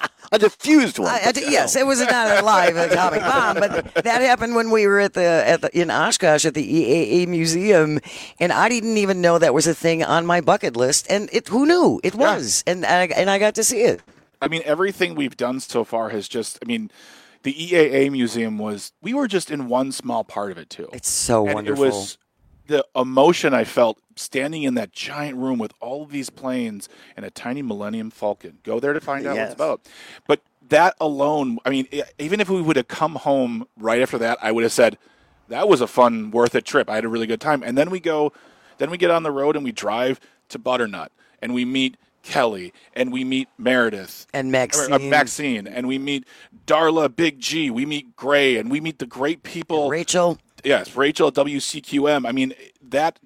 A diffused one. Yes, it was not a live atomic bomb, but that happened when we were in Oshkosh at the EAA Museum, and I didn't even know that was a thing on my bucket list. And who knew it was? And I got to see it. I mean, everything we've done so far has just. I mean, the EAA Museum we were just in one small part of it too. It's so wonderful. It was the emotion I felt standing in that giant room with all of these planes and a tiny Millennium Falcon. Go there to find out what it's about. But that alone, I mean, even if we would have come home right after that, I would have said, that was a fun, worth it trip. I had a really good time. And then we get on the road and we drive to Butternut and we meet Kelly and we meet Meredith and Maxine and we meet Darla, Big G. We meet Gray and we meet the great people. And Rachel. Yes, Rachel at WCQM. I mean, that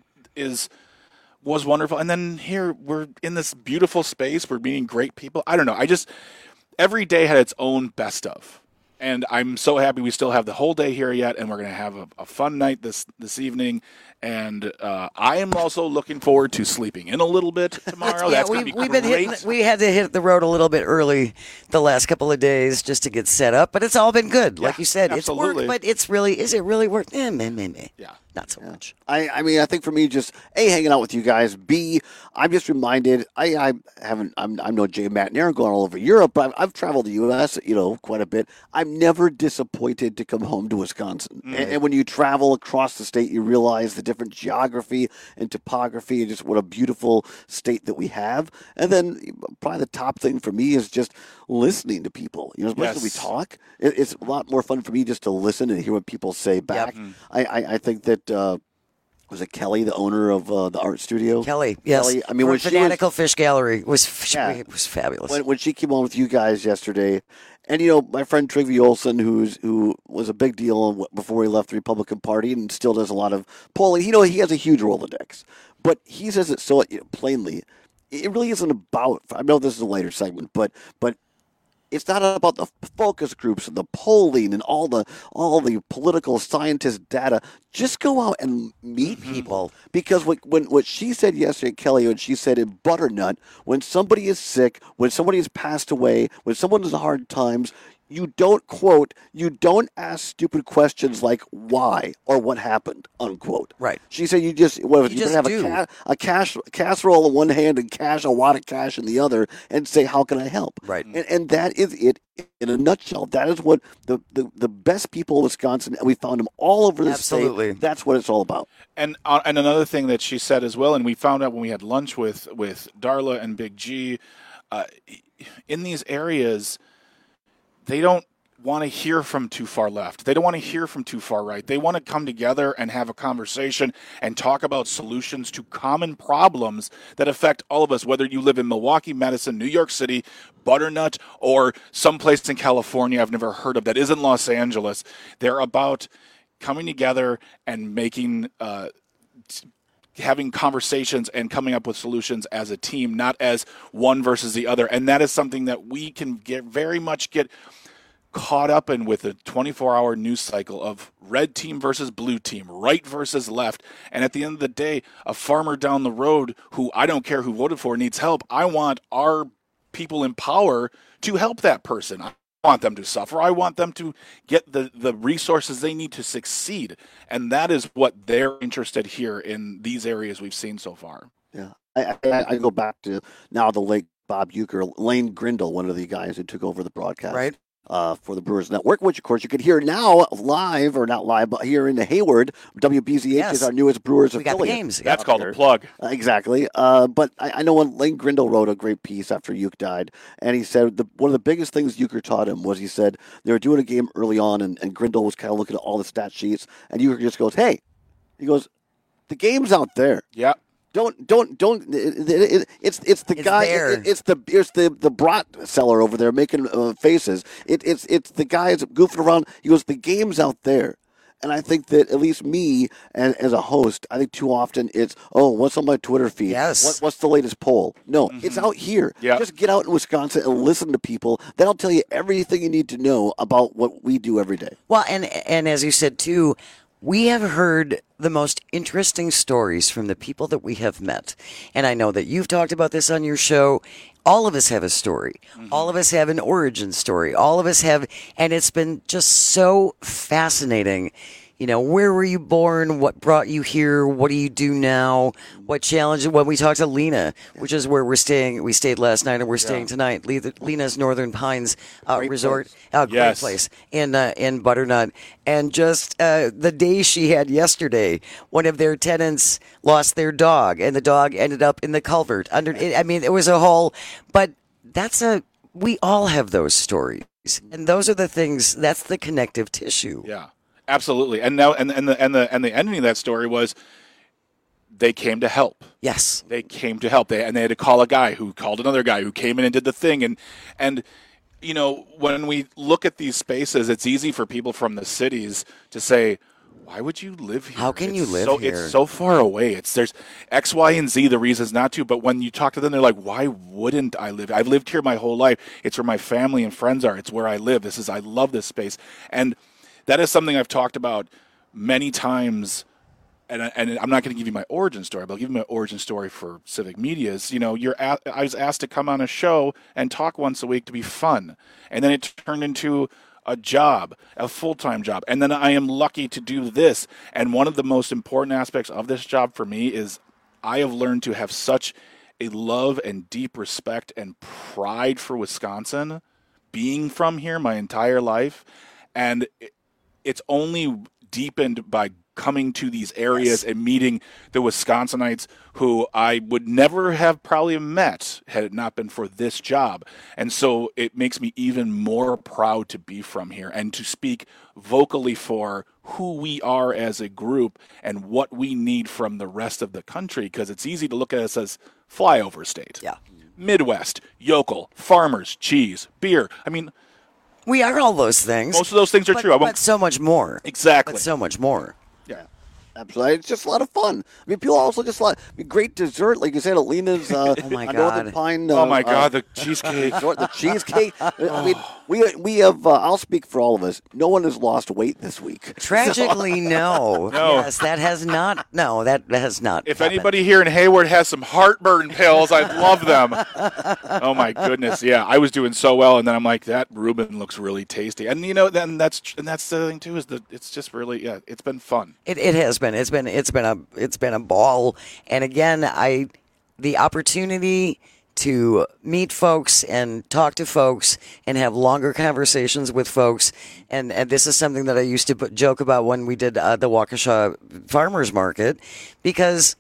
was wonderful. And then here we're in this beautiful space. We're meeting great people. I don't know. Every day had its own best of. And I'm so happy we still have the whole day here yet, and we're going to have a fun night this evening. And I am also looking forward to sleeping in a little bit tomorrow. That's going to be great. We had to hit the road a little bit early the last couple of days just to get set up, but it's all been good. Like you said, absolutely. It's work, but is it really work? Yeah. Not so much. I mean, I think for me, just A, hanging out with you guys. B, I'm just reminded. I'm no Jay, Matt, and Aaron going all over Europe, but I've traveled the U.S. Quite a bit. I'm never disappointed to come home to Wisconsin. And when you travel across the state, you realize the different geography and topography, and just what a beautiful state that we have. And then probably the top thing for me is just listening to people. As much as we talk, it's a lot more fun for me just to listen and hear what people say back. Yep. I think that. Was it Kelly, the owner of the art studio? Kelly, yes. Kelly, I mean, when Fanatical Fish Gallery was fabulous. When she came on with you guys yesterday, and my friend Trygve Olsen, who was a big deal before he left the Republican Party and still does a lot of polling. He has a huge Rolodex, but he says it so plainly. It really isn't about. I know this is a later segment, but. It's not about the focus groups and the polling and all the political scientist data. Just go out and meet people. Because what she said yesterday, Kelly, when she said in Butternut, when somebody is sick, when somebody has passed away, when someone has hard times, you don't ask stupid questions like why or what happened, unquote. Right. She said you better have a casserole in one hand and a wad of cash in the other and say, how can I help? Right. And that is it in a nutshell. That is what the best people in Wisconsin, and we found them all over the state. That's what it's all about. And another thing that she said as well, and we found out when we had lunch with Darla and Big G, in these areas, they don't want to hear from too far left. They don't want to hear from too far right. They want to come together and have a conversation and talk about solutions to common problems that affect all of us, whether you live in Milwaukee, Madison, New York City, Butternut, or someplace in California I've never heard of that isn't Los Angeles. They're about coming together and having conversations and coming up with solutions as a team, not as one versus the other. And that is something that we can very much get caught up in with a 24-hour news cycle of red team versus blue team, right versus left. And at the end of the day, a farmer down the road who I don't care who voted for needs help. I want our people in power to help that person. I want them to suffer. I want them to get the resources they need to succeed. And that is what they're interested here in these areas we've seen so far. Yeah. I go back to now the late Bob Uecker, Lane Grindle, one of the guys who took over the broadcast. Right. For the Brewers Network, which, of course, you can hear now live, or not live, but here in Hayward. WBZH is our newest Brewers affiliate. Got the games. That's called a plug. Exactly. But I know when Lane Grindle wrote a great piece after Uecker died, and he said one of the biggest things Uecker taught him was, he said, they were doing a game early on, and Grindle was kind of looking at all the stat sheets, and Uecker just goes, hey, he goes, the game's out there. Yeah. Don't. It's the guy. It's the brat seller over there making faces. It's the guy that's goofing around. He goes, the game's out there, and I think that at least me, and as a host, I think too often it's what's on my Twitter feed? Yes. What's the latest poll? No, it's out here. Yep. Just get out in Wisconsin and listen to people. That'll tell you everything you need to know about what we do every day. Well, and as you said too, we have heard the most interesting stories from the people that we have met. And I know that you've talked about this on your show. All of us have a story. Mm-hmm. All of us have an origin story. All of us have, and it's been just so fascinating. Where were you born? What brought you here? What do you do now? What challenge? When we talked to Lena, which is where we're staying. We stayed last night and we're staying tonight. Lena's Northern Pines Resort. Great place in Butternut. And just the day she had yesterday, one of their tenants lost their dog, and the dog ended up in the culvert. It was a whole, but we all have those stories. And those are the things, that's the connective tissue. Yeah. Absolutely, and now and the ending of that story was they came to help. Yes, they came to help. They had to call a guy who called another guy who came in and did the thing. And when we look at these spaces, it's easy for people from the cities to say, why would you live here? How can you live here? It's so far away. There's X, Y, and Z, the reasons not to. But when you talk to them, they're like, why wouldn't I live? I've lived here my whole life. It's where my family and friends are. It's where I live. I love this space. And that is something I've talked about many times and I'm not going to give you my origin story, but I'll give you my origin story for Civic Media. Is, I was asked to come on a show and talk once a week to be fun, and then it turned into a job, a full-time job, and then I am lucky to do this. And one of the most important aspects of this job for me is I have learned to have such a love and deep respect and pride for Wisconsin, being from here my entire life, and it's only deepened by coming to these areas and meeting the Wisconsinites who I would never have probably met had it not been for this job. And so it makes me even more proud to be from here and to speak vocally for who we are as a group and what we need from the rest of the country, because it's easy to look at us as flyover state. Yeah. Midwest, yokel, farmers, cheese, beer. I mean, we are all those things. Most of those things are true. But so much more. Exactly. But so much more. Yeah. Absolutely. It's just a lot of fun. I mean, people also just great dessert, like you said, at Lena's oh my God. Northern Pine. Oh my God, the cheesecake. The cheesecake. I mean, we have, I'll speak for all of us, no one has lost weight this week. Tragically, no. No. Yes, that has not. No, that has not. If happened. anybody here in Hayward has some heartburn pills, I'd love them. Oh my goodness, yeah, I was doing so well, and then I'm like, that Reuben looks really tasty, and then that's the thing too, is that it's just really, it's been fun. It has been. It's been a ball, and again, the opportunity to meet folks and talk to folks and have longer conversations with folks. And this is something that I used to joke about when we did the Waukesha Farmers Market, because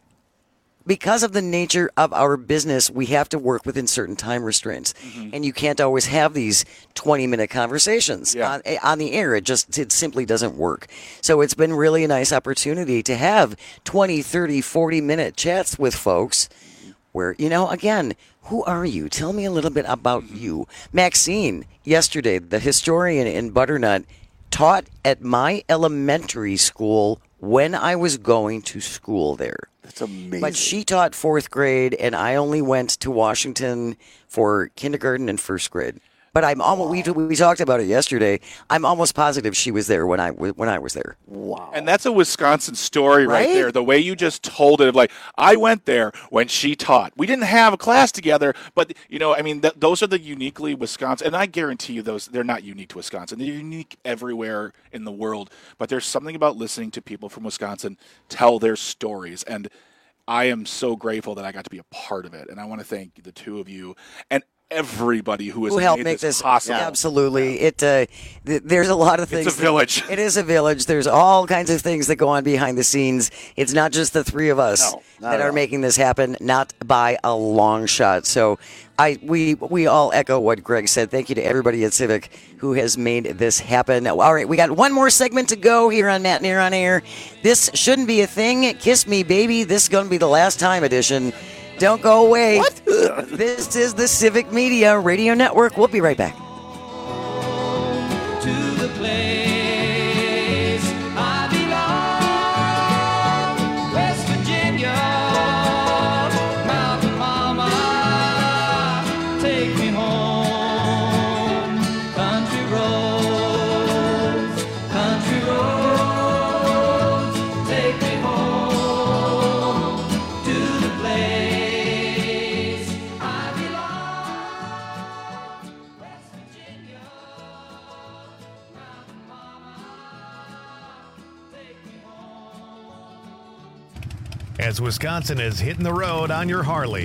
of the nature of our business, we have to work within certain time restraints. Mm-hmm. And you can't always have these 20-minute conversations on the air. It simply doesn't work. So it's been really a nice opportunity to have 20, 30, 40-minute chats with folks where, again, who are you? Tell me a little bit about you. Maxine, yesterday, the historian in Butternut, taught at my elementary school when I was going to school there. That's amazing. But she taught 4th grade, and I only went to Washington for kindergarten and 1st grade. But I'm almost, we talked about it yesterday. I'm almost positive she was there when I was there. Wow. And that's a Wisconsin story right there. The way you just told it, of like, I went there when she taught. We didn't have a class together, but, those are the uniquely Wisconsin. And I guarantee you they're not unique to Wisconsin. They're unique everywhere in the world. But there's something about listening to people from Wisconsin tell their stories. And I am so grateful that I got to be a part of it. And I want to thank the two of you and everybody who has helped made make this possible. Absolutely. There's a lot of things. It's a village. It is a village. There's all kinds of things that go on behind the scenes. It's not just the three of us that are making this happen, not by a long shot. So we all echo what Greg said. Thank you to everybody at Civic who has made this happen. All right, we got one more segment to go here on Matt and Air on Air. This shouldn't be a thing. Kiss Me, Baby. This is going to be the last time edition. Don't go away. What? This is the Civic Media Radio Network. We'll be right back. To the place I belong, West Virginia, Mountain Mama, take me home. Country roads, take me home to the place. As Wisconsin is hitting the road on your Harley.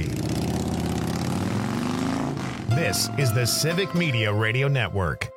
This is the Civic Media Radio Network.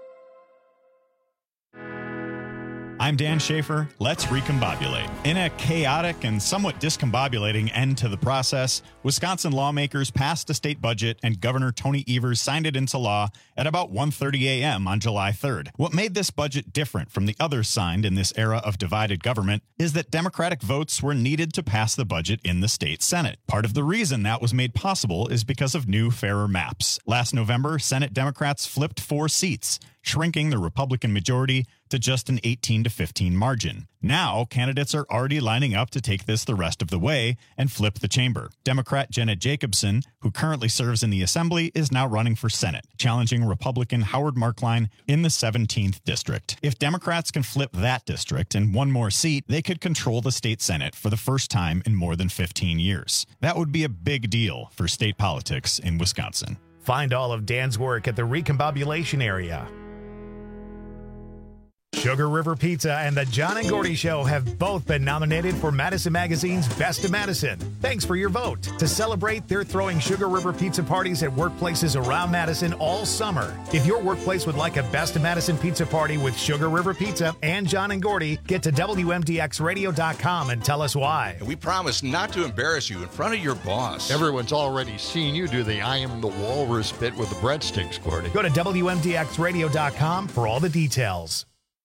I'm Dan Schaefer. Let's recombobulate. In a chaotic and somewhat discombobulating end to the process, Wisconsin lawmakers passed a state budget and Governor Tony Evers signed it into law at about 1:30 a.m. on July 3rd. What made this budget different from the others signed in this era of divided government is that Democratic votes were needed to pass the budget in the state Senate. Part of the reason that was made possible is because of new, fairer maps. Last November, Senate Democrats flipped 4 seats, shrinking the Republican majority to just an 18 to 15 margin. Now, candidates are already lining up to take this the rest of the way and flip the chamber. Democrat Jenna Jacobson, who currently serves in the Assembly, is now running for Senate, challenging Republican Howard Markline in the 17th district. If Democrats can flip that district and one more seat, they could control the state Senate for the first time in more than 15 years. That would be a big deal for state politics in Wisconsin. Find all of Dan's work at the Recombobulation area. Sugar River Pizza and the John and Gordy Show have both been nominated for Madison Magazine's Best of Madison. Thanks for your vote. To celebrate, they're throwing Sugar River Pizza parties at workplaces around Madison all summer. If your workplace would like a Best of Madison pizza party with Sugar River Pizza and John and Gordy, get to WMDXradio.com and tell us why. We promise not to embarrass you in front of your boss. Everyone's already seen you do the I am the walrus bit with the breadsticks, Gordy. Go to WMDXradio.com for all the details.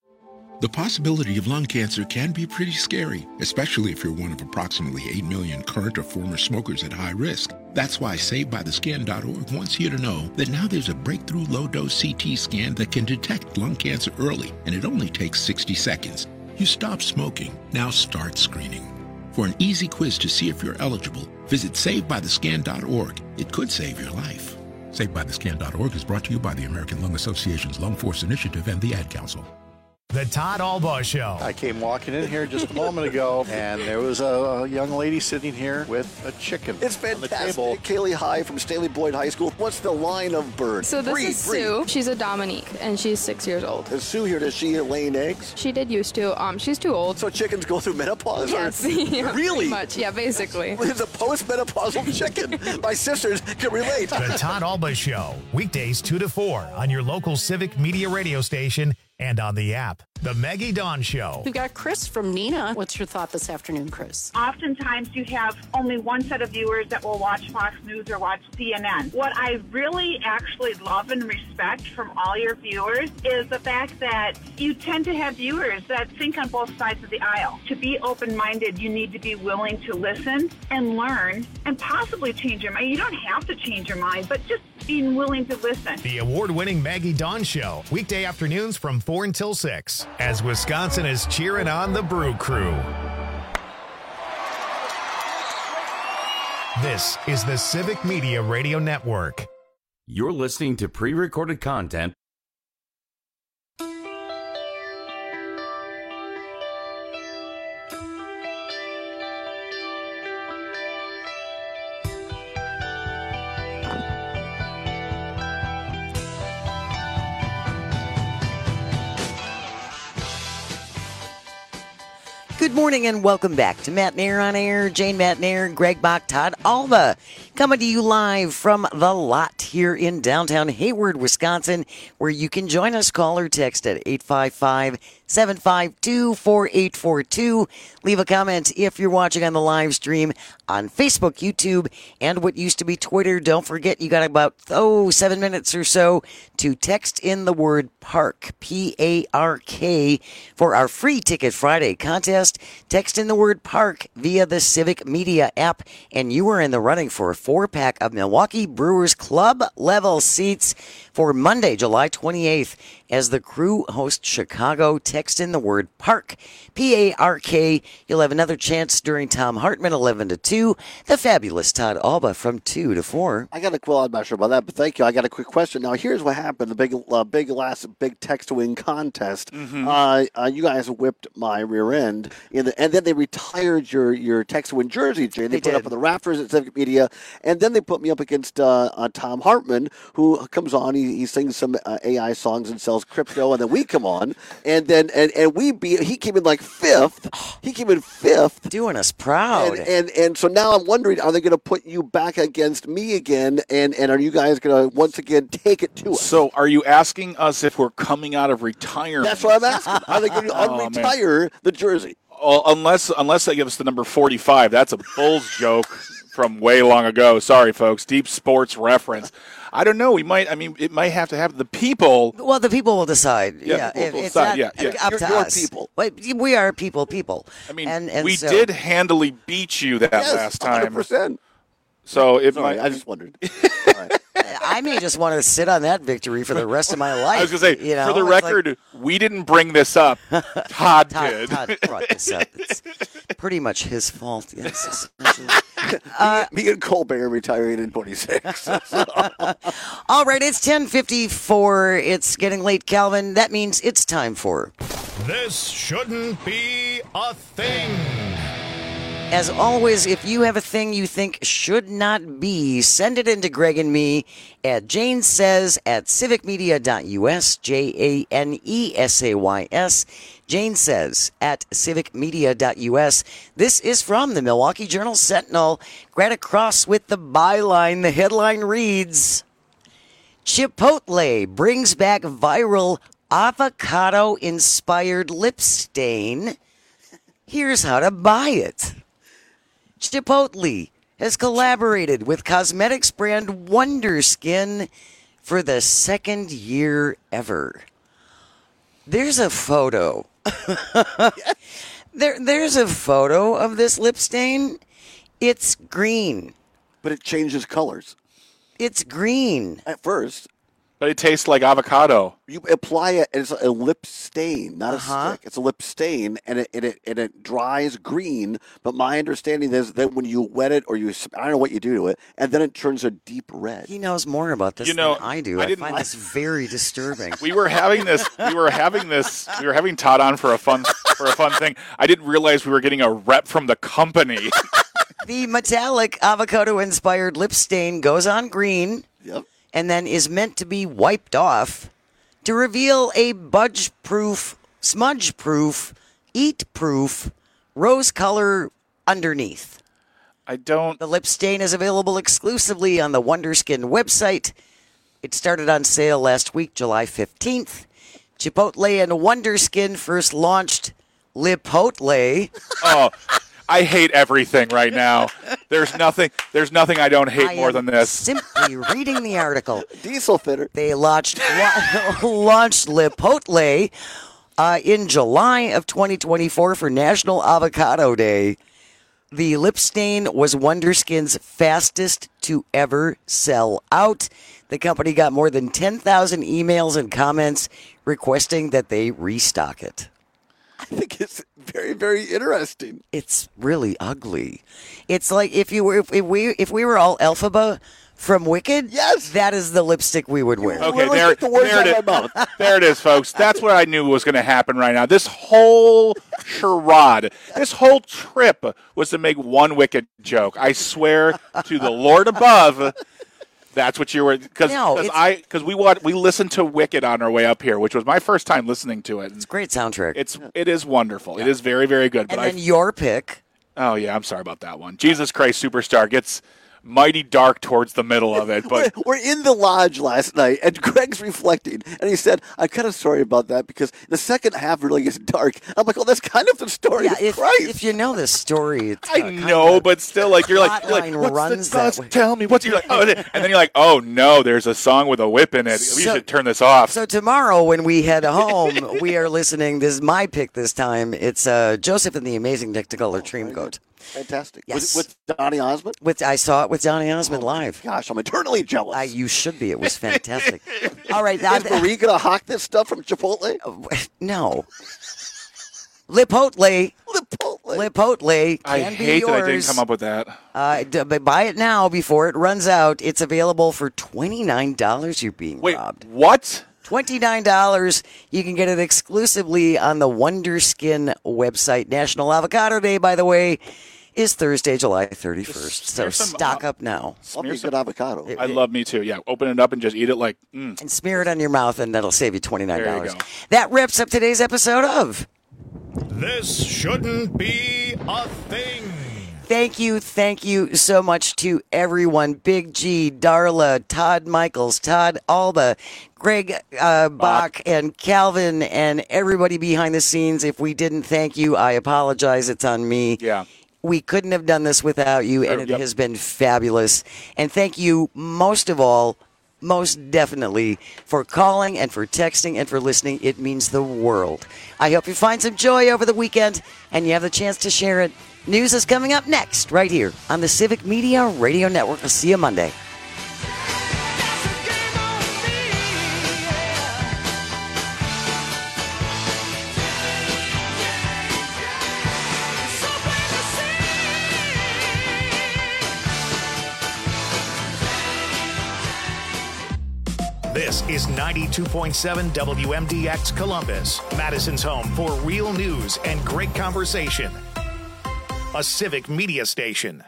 The possibility of lung cancer can be pretty scary, especially if you're one of approximately 8 million current or former smokers at high risk. That's why SaveByTheScan.org wants you to know that now there's a breakthrough low-dose CT scan that can detect lung cancer early, and it only takes 60 seconds. You stop smoking, now start screening. For an easy quiz to see if you're eligible, visit SaveByTheScan.org. It could save your life. SaveByTheScan.org is brought to you by the American Lung Association's Lung Force Initiative and the Ad Council. The Todd Albaugh Show. I came walking in here just a moment ago, and there was a young lady sitting here with a chicken. It's fantastic. Kaylee High from Stanley Boyd High School. What's the line of bird? So this is Sue. She's a Dominique, and she's 6 years old. Is Sue here? Does she lay eggs? She did used to. She's too old. So chickens go through menopause? Yes. Yeah, really? Pretty much. Yeah, basically. It's a post-menopausal chicken. My sisters can relate. The Todd Albaugh Show. Weekdays 2 to 4 on your local Civic Media radio station and on the app. The Maggie Dawn Show. We've got Chris from Nina. What's your thought this afternoon, Chris? Oftentimes you have only one set of viewers that will watch Fox News or watch CNN. What I really actually love and respect from all your viewers is the fact that you tend to have viewers that think on both sides of the aisle. To be open-minded, you need to be willing to listen and learn and possibly change your mind. You don't have to change your mind, but just being willing to listen. The award-winning Maggie Dawn Show. Weekday afternoons from 4 until 6 as Wisconsin is cheering on the Brew Crew. This is the Civic Media Radio Network. You're listening to pre-recorded content. Good morning and welcome back to Matt Nair on Air. Jane Matt Nair, Greg Bach, Todd Albaugh, coming to you live from The Lot here in downtown Hayward, Wisconsin, where you can join us. Call or text at 855-752-4842. Leave a comment if you're watching on the live stream on Facebook, YouTube, and what used to be Twitter. Don't forget, you got about 7 minutes or so to text in the word PARK, P-A-R-K, for our free Ticket Friday contest. Text in the word PARK via the Civic Media app, and you are in the running for a 4-pack of Milwaukee Brewers Club level seats for Monday, July 28th, as the Crew hosts Chicago. Text in the word PARK, P-A-R-K. You'll have another chance during Tom Hartman, 11 to 2. The fabulous Todd Albaugh from 2 to 4. I got I'm not sure about that, but thank you. I got a quick question. Now, here's what happened. The big text to win contest. You guys whipped my rear end, and then they retired your text to win jersey, Jay. They put up on the rafters at Civic Media, and then they put me up against Tom Hartman, who comes on. He sings some AI songs and sells crypto, and then we come on, and we beat. He came in like 5th. He came in 5th, doing us proud. And so now I'm wondering, are they going to put you back against me again? And are you guys going to once again take it to us? So are you asking us if we're coming out of retirement? That's what I'm asking. Are they going to unretire the jersey? Unless they give us the number 45. That's a Bulls joke from way long ago. Sorry, folks. Deep sports reference. I don't know. It might have to have the people. Well, the people will decide. Yeah, it's not up to us. People. We are people. I mean, we did handily beat you last time. 100%. So I just wondered. I may just want to sit on that victory for the rest of my life. I was going to say, for the record, we didn't bring this up. Todd did. Todd brought this up. It's pretty much his fault. Yes. Me and Colbert retiring in 26. All right, it's 10:54. It's getting late, Calvin. That means it's time for This Shouldn't Be a Thing. As always, if you have a thing you think should not be, send it in to Greg and me at janesays@civicmedia.us, JANESAYS, janesays@civicmedia.us. This is from the Milwaukee Journal Sentinel. Greta Cross with the byline. The headline reads, Chipotle brings back viral avocado-inspired lip stain. Here's how to buy it. Chipotle has collaborated with cosmetics brand Wonder Skin for the second year ever. There's a photo. There's a photo of this lip stain. It's green. But it changes colors. It's green. At first. But it tastes like avocado. You apply it, and it's a lip stain, not a stick. It's a lip stain, and it dries green. But my understanding is that when you wet it, or I don't know what you do to it, and then it turns a deep red. He knows more about this than I do. I find this very disturbing. We were having Todd on for a fun thing. I didn't realize we were getting a rep from the company. The metallic avocado-inspired lip stain goes on green. Yep. And then is meant to be wiped off to reveal a budge-proof, smudge-proof, eat-proof rose color underneath. The lip stain is available exclusively on the Wonder Skin website. It started on sale last week, July 15th. Chipotle and Wonder Skin first launched Lipotle. Oh, I hate everything right now. There's nothing I don't hate more than this. Simply reading the article. Diesel fitter. They launched Lipotle in July of 2024 for National Avocado Day. The lip stain was Wonder Skin's fastest to ever sell out. The company got more than 10,000 emails and comments requesting that they restock it. I think it's very, very interesting. It's really ugly. It's like if we were all Elphaba from Wicked. Yes, that is the lipstick we would wear. Okay, there it is, folks. That's what I knew was going to happen right now. This whole charade, this whole trip was to make one Wicked joke. I swear to the Lord above. That's what you were, because we listened to Wicked on our way up here, which was my first time listening to it. It's a great soundtrack. It is wonderful. Yeah. It is very, very good. And then your pick. Oh yeah, I'm sorry about that one. Jesus Christ Superstar gets mighty dark towards the middle of it. But we're in the lodge last night, and Greg's reflecting, and he said, "I'm kind of sorry about that because the second half really gets dark." I'm like, "Oh, that's kind of the story." Yeah, if you know the story, it's I know, but still, like you're like what's the buzz? Tell me what's you're like, oh, and then you're like, oh no, there's a song with a whip in it. We should turn this off. So tomorrow when we head home, we are listening. This is my pick this time. It's Joseph and the Amazing Technicolor Dreamcoat. Fantastic. Yes. With Donny Osmond? I saw it with Donny Osmond live. Gosh, I'm eternally jealous. You should be. It was fantastic. All right. Is Marie going to hawk this stuff from Chipotle? No. Lipotle I can be hate yours. that I didn't come up with that. Buy it now before it runs out. It's available for $29. You're being robbed. What? $29. You can get it exclusively on the Wonder Skin website. National Avocado Day, by the way, is Thursday, July 31st. So stock up now. Love me a good avocado. I love me too. Yeah, open it up and just eat it like. And smear it on your mouth, and that'll save you $29. There you go. That wraps up today's episode of This Shouldn't Be a Thing. Thank you so much to everyone. Big G, Darla, Todd Michaels, Todd Alba, Greg Bach, and Calvin, and everybody behind the scenes. If we didn't thank you, I apologize. It's on me. Yeah. We couldn't have done this without you, and it has been fabulous. And thank you most of all, most definitely, for calling and for texting and for listening. It means the world. I hope you find some joy over the weekend and you have the chance to share it. News is coming up next, right here on the Civic Media Radio Network. I'll see you Monday. This is 92.7 WMDX Columbus, Madison's home for real news and great conversation. A civic media station.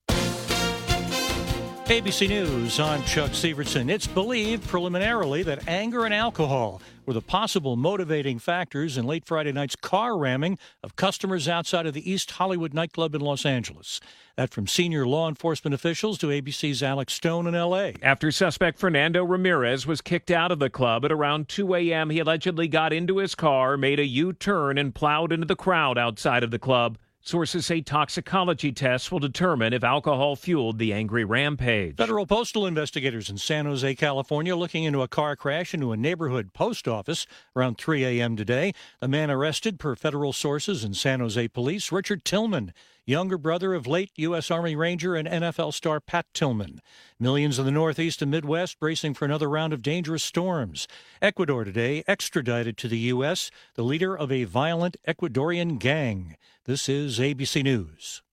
ABC News, I'm Chuck Severson. It's believed preliminarily that anger and alcohol were the possible motivating factors in late Friday night's car ramming of customers outside of the East Hollywood nightclub in Los Angeles. That from senior law enforcement officials to ABC's Alex Stone in L.A. After suspect Fernando Ramirez was kicked out of the club at around 2 a.m., he allegedly got into his car, made a U-turn, and plowed into the crowd outside of the club. Sources say toxicology tests will determine if alcohol fueled the angry rampage. Federal postal investigators in San Jose, California, looking into a car crash into a neighborhood post office around 3 a.m. today. The man arrested, per federal sources and San Jose police, Richard Tillman, younger brother of late U.S. Army Ranger and NFL star Pat Tillman. Millions in the Northeast and Midwest bracing for another round of dangerous storms. Ecuador today extradited to the U.S. the leader of a violent Ecuadorian gang. This is ABC News.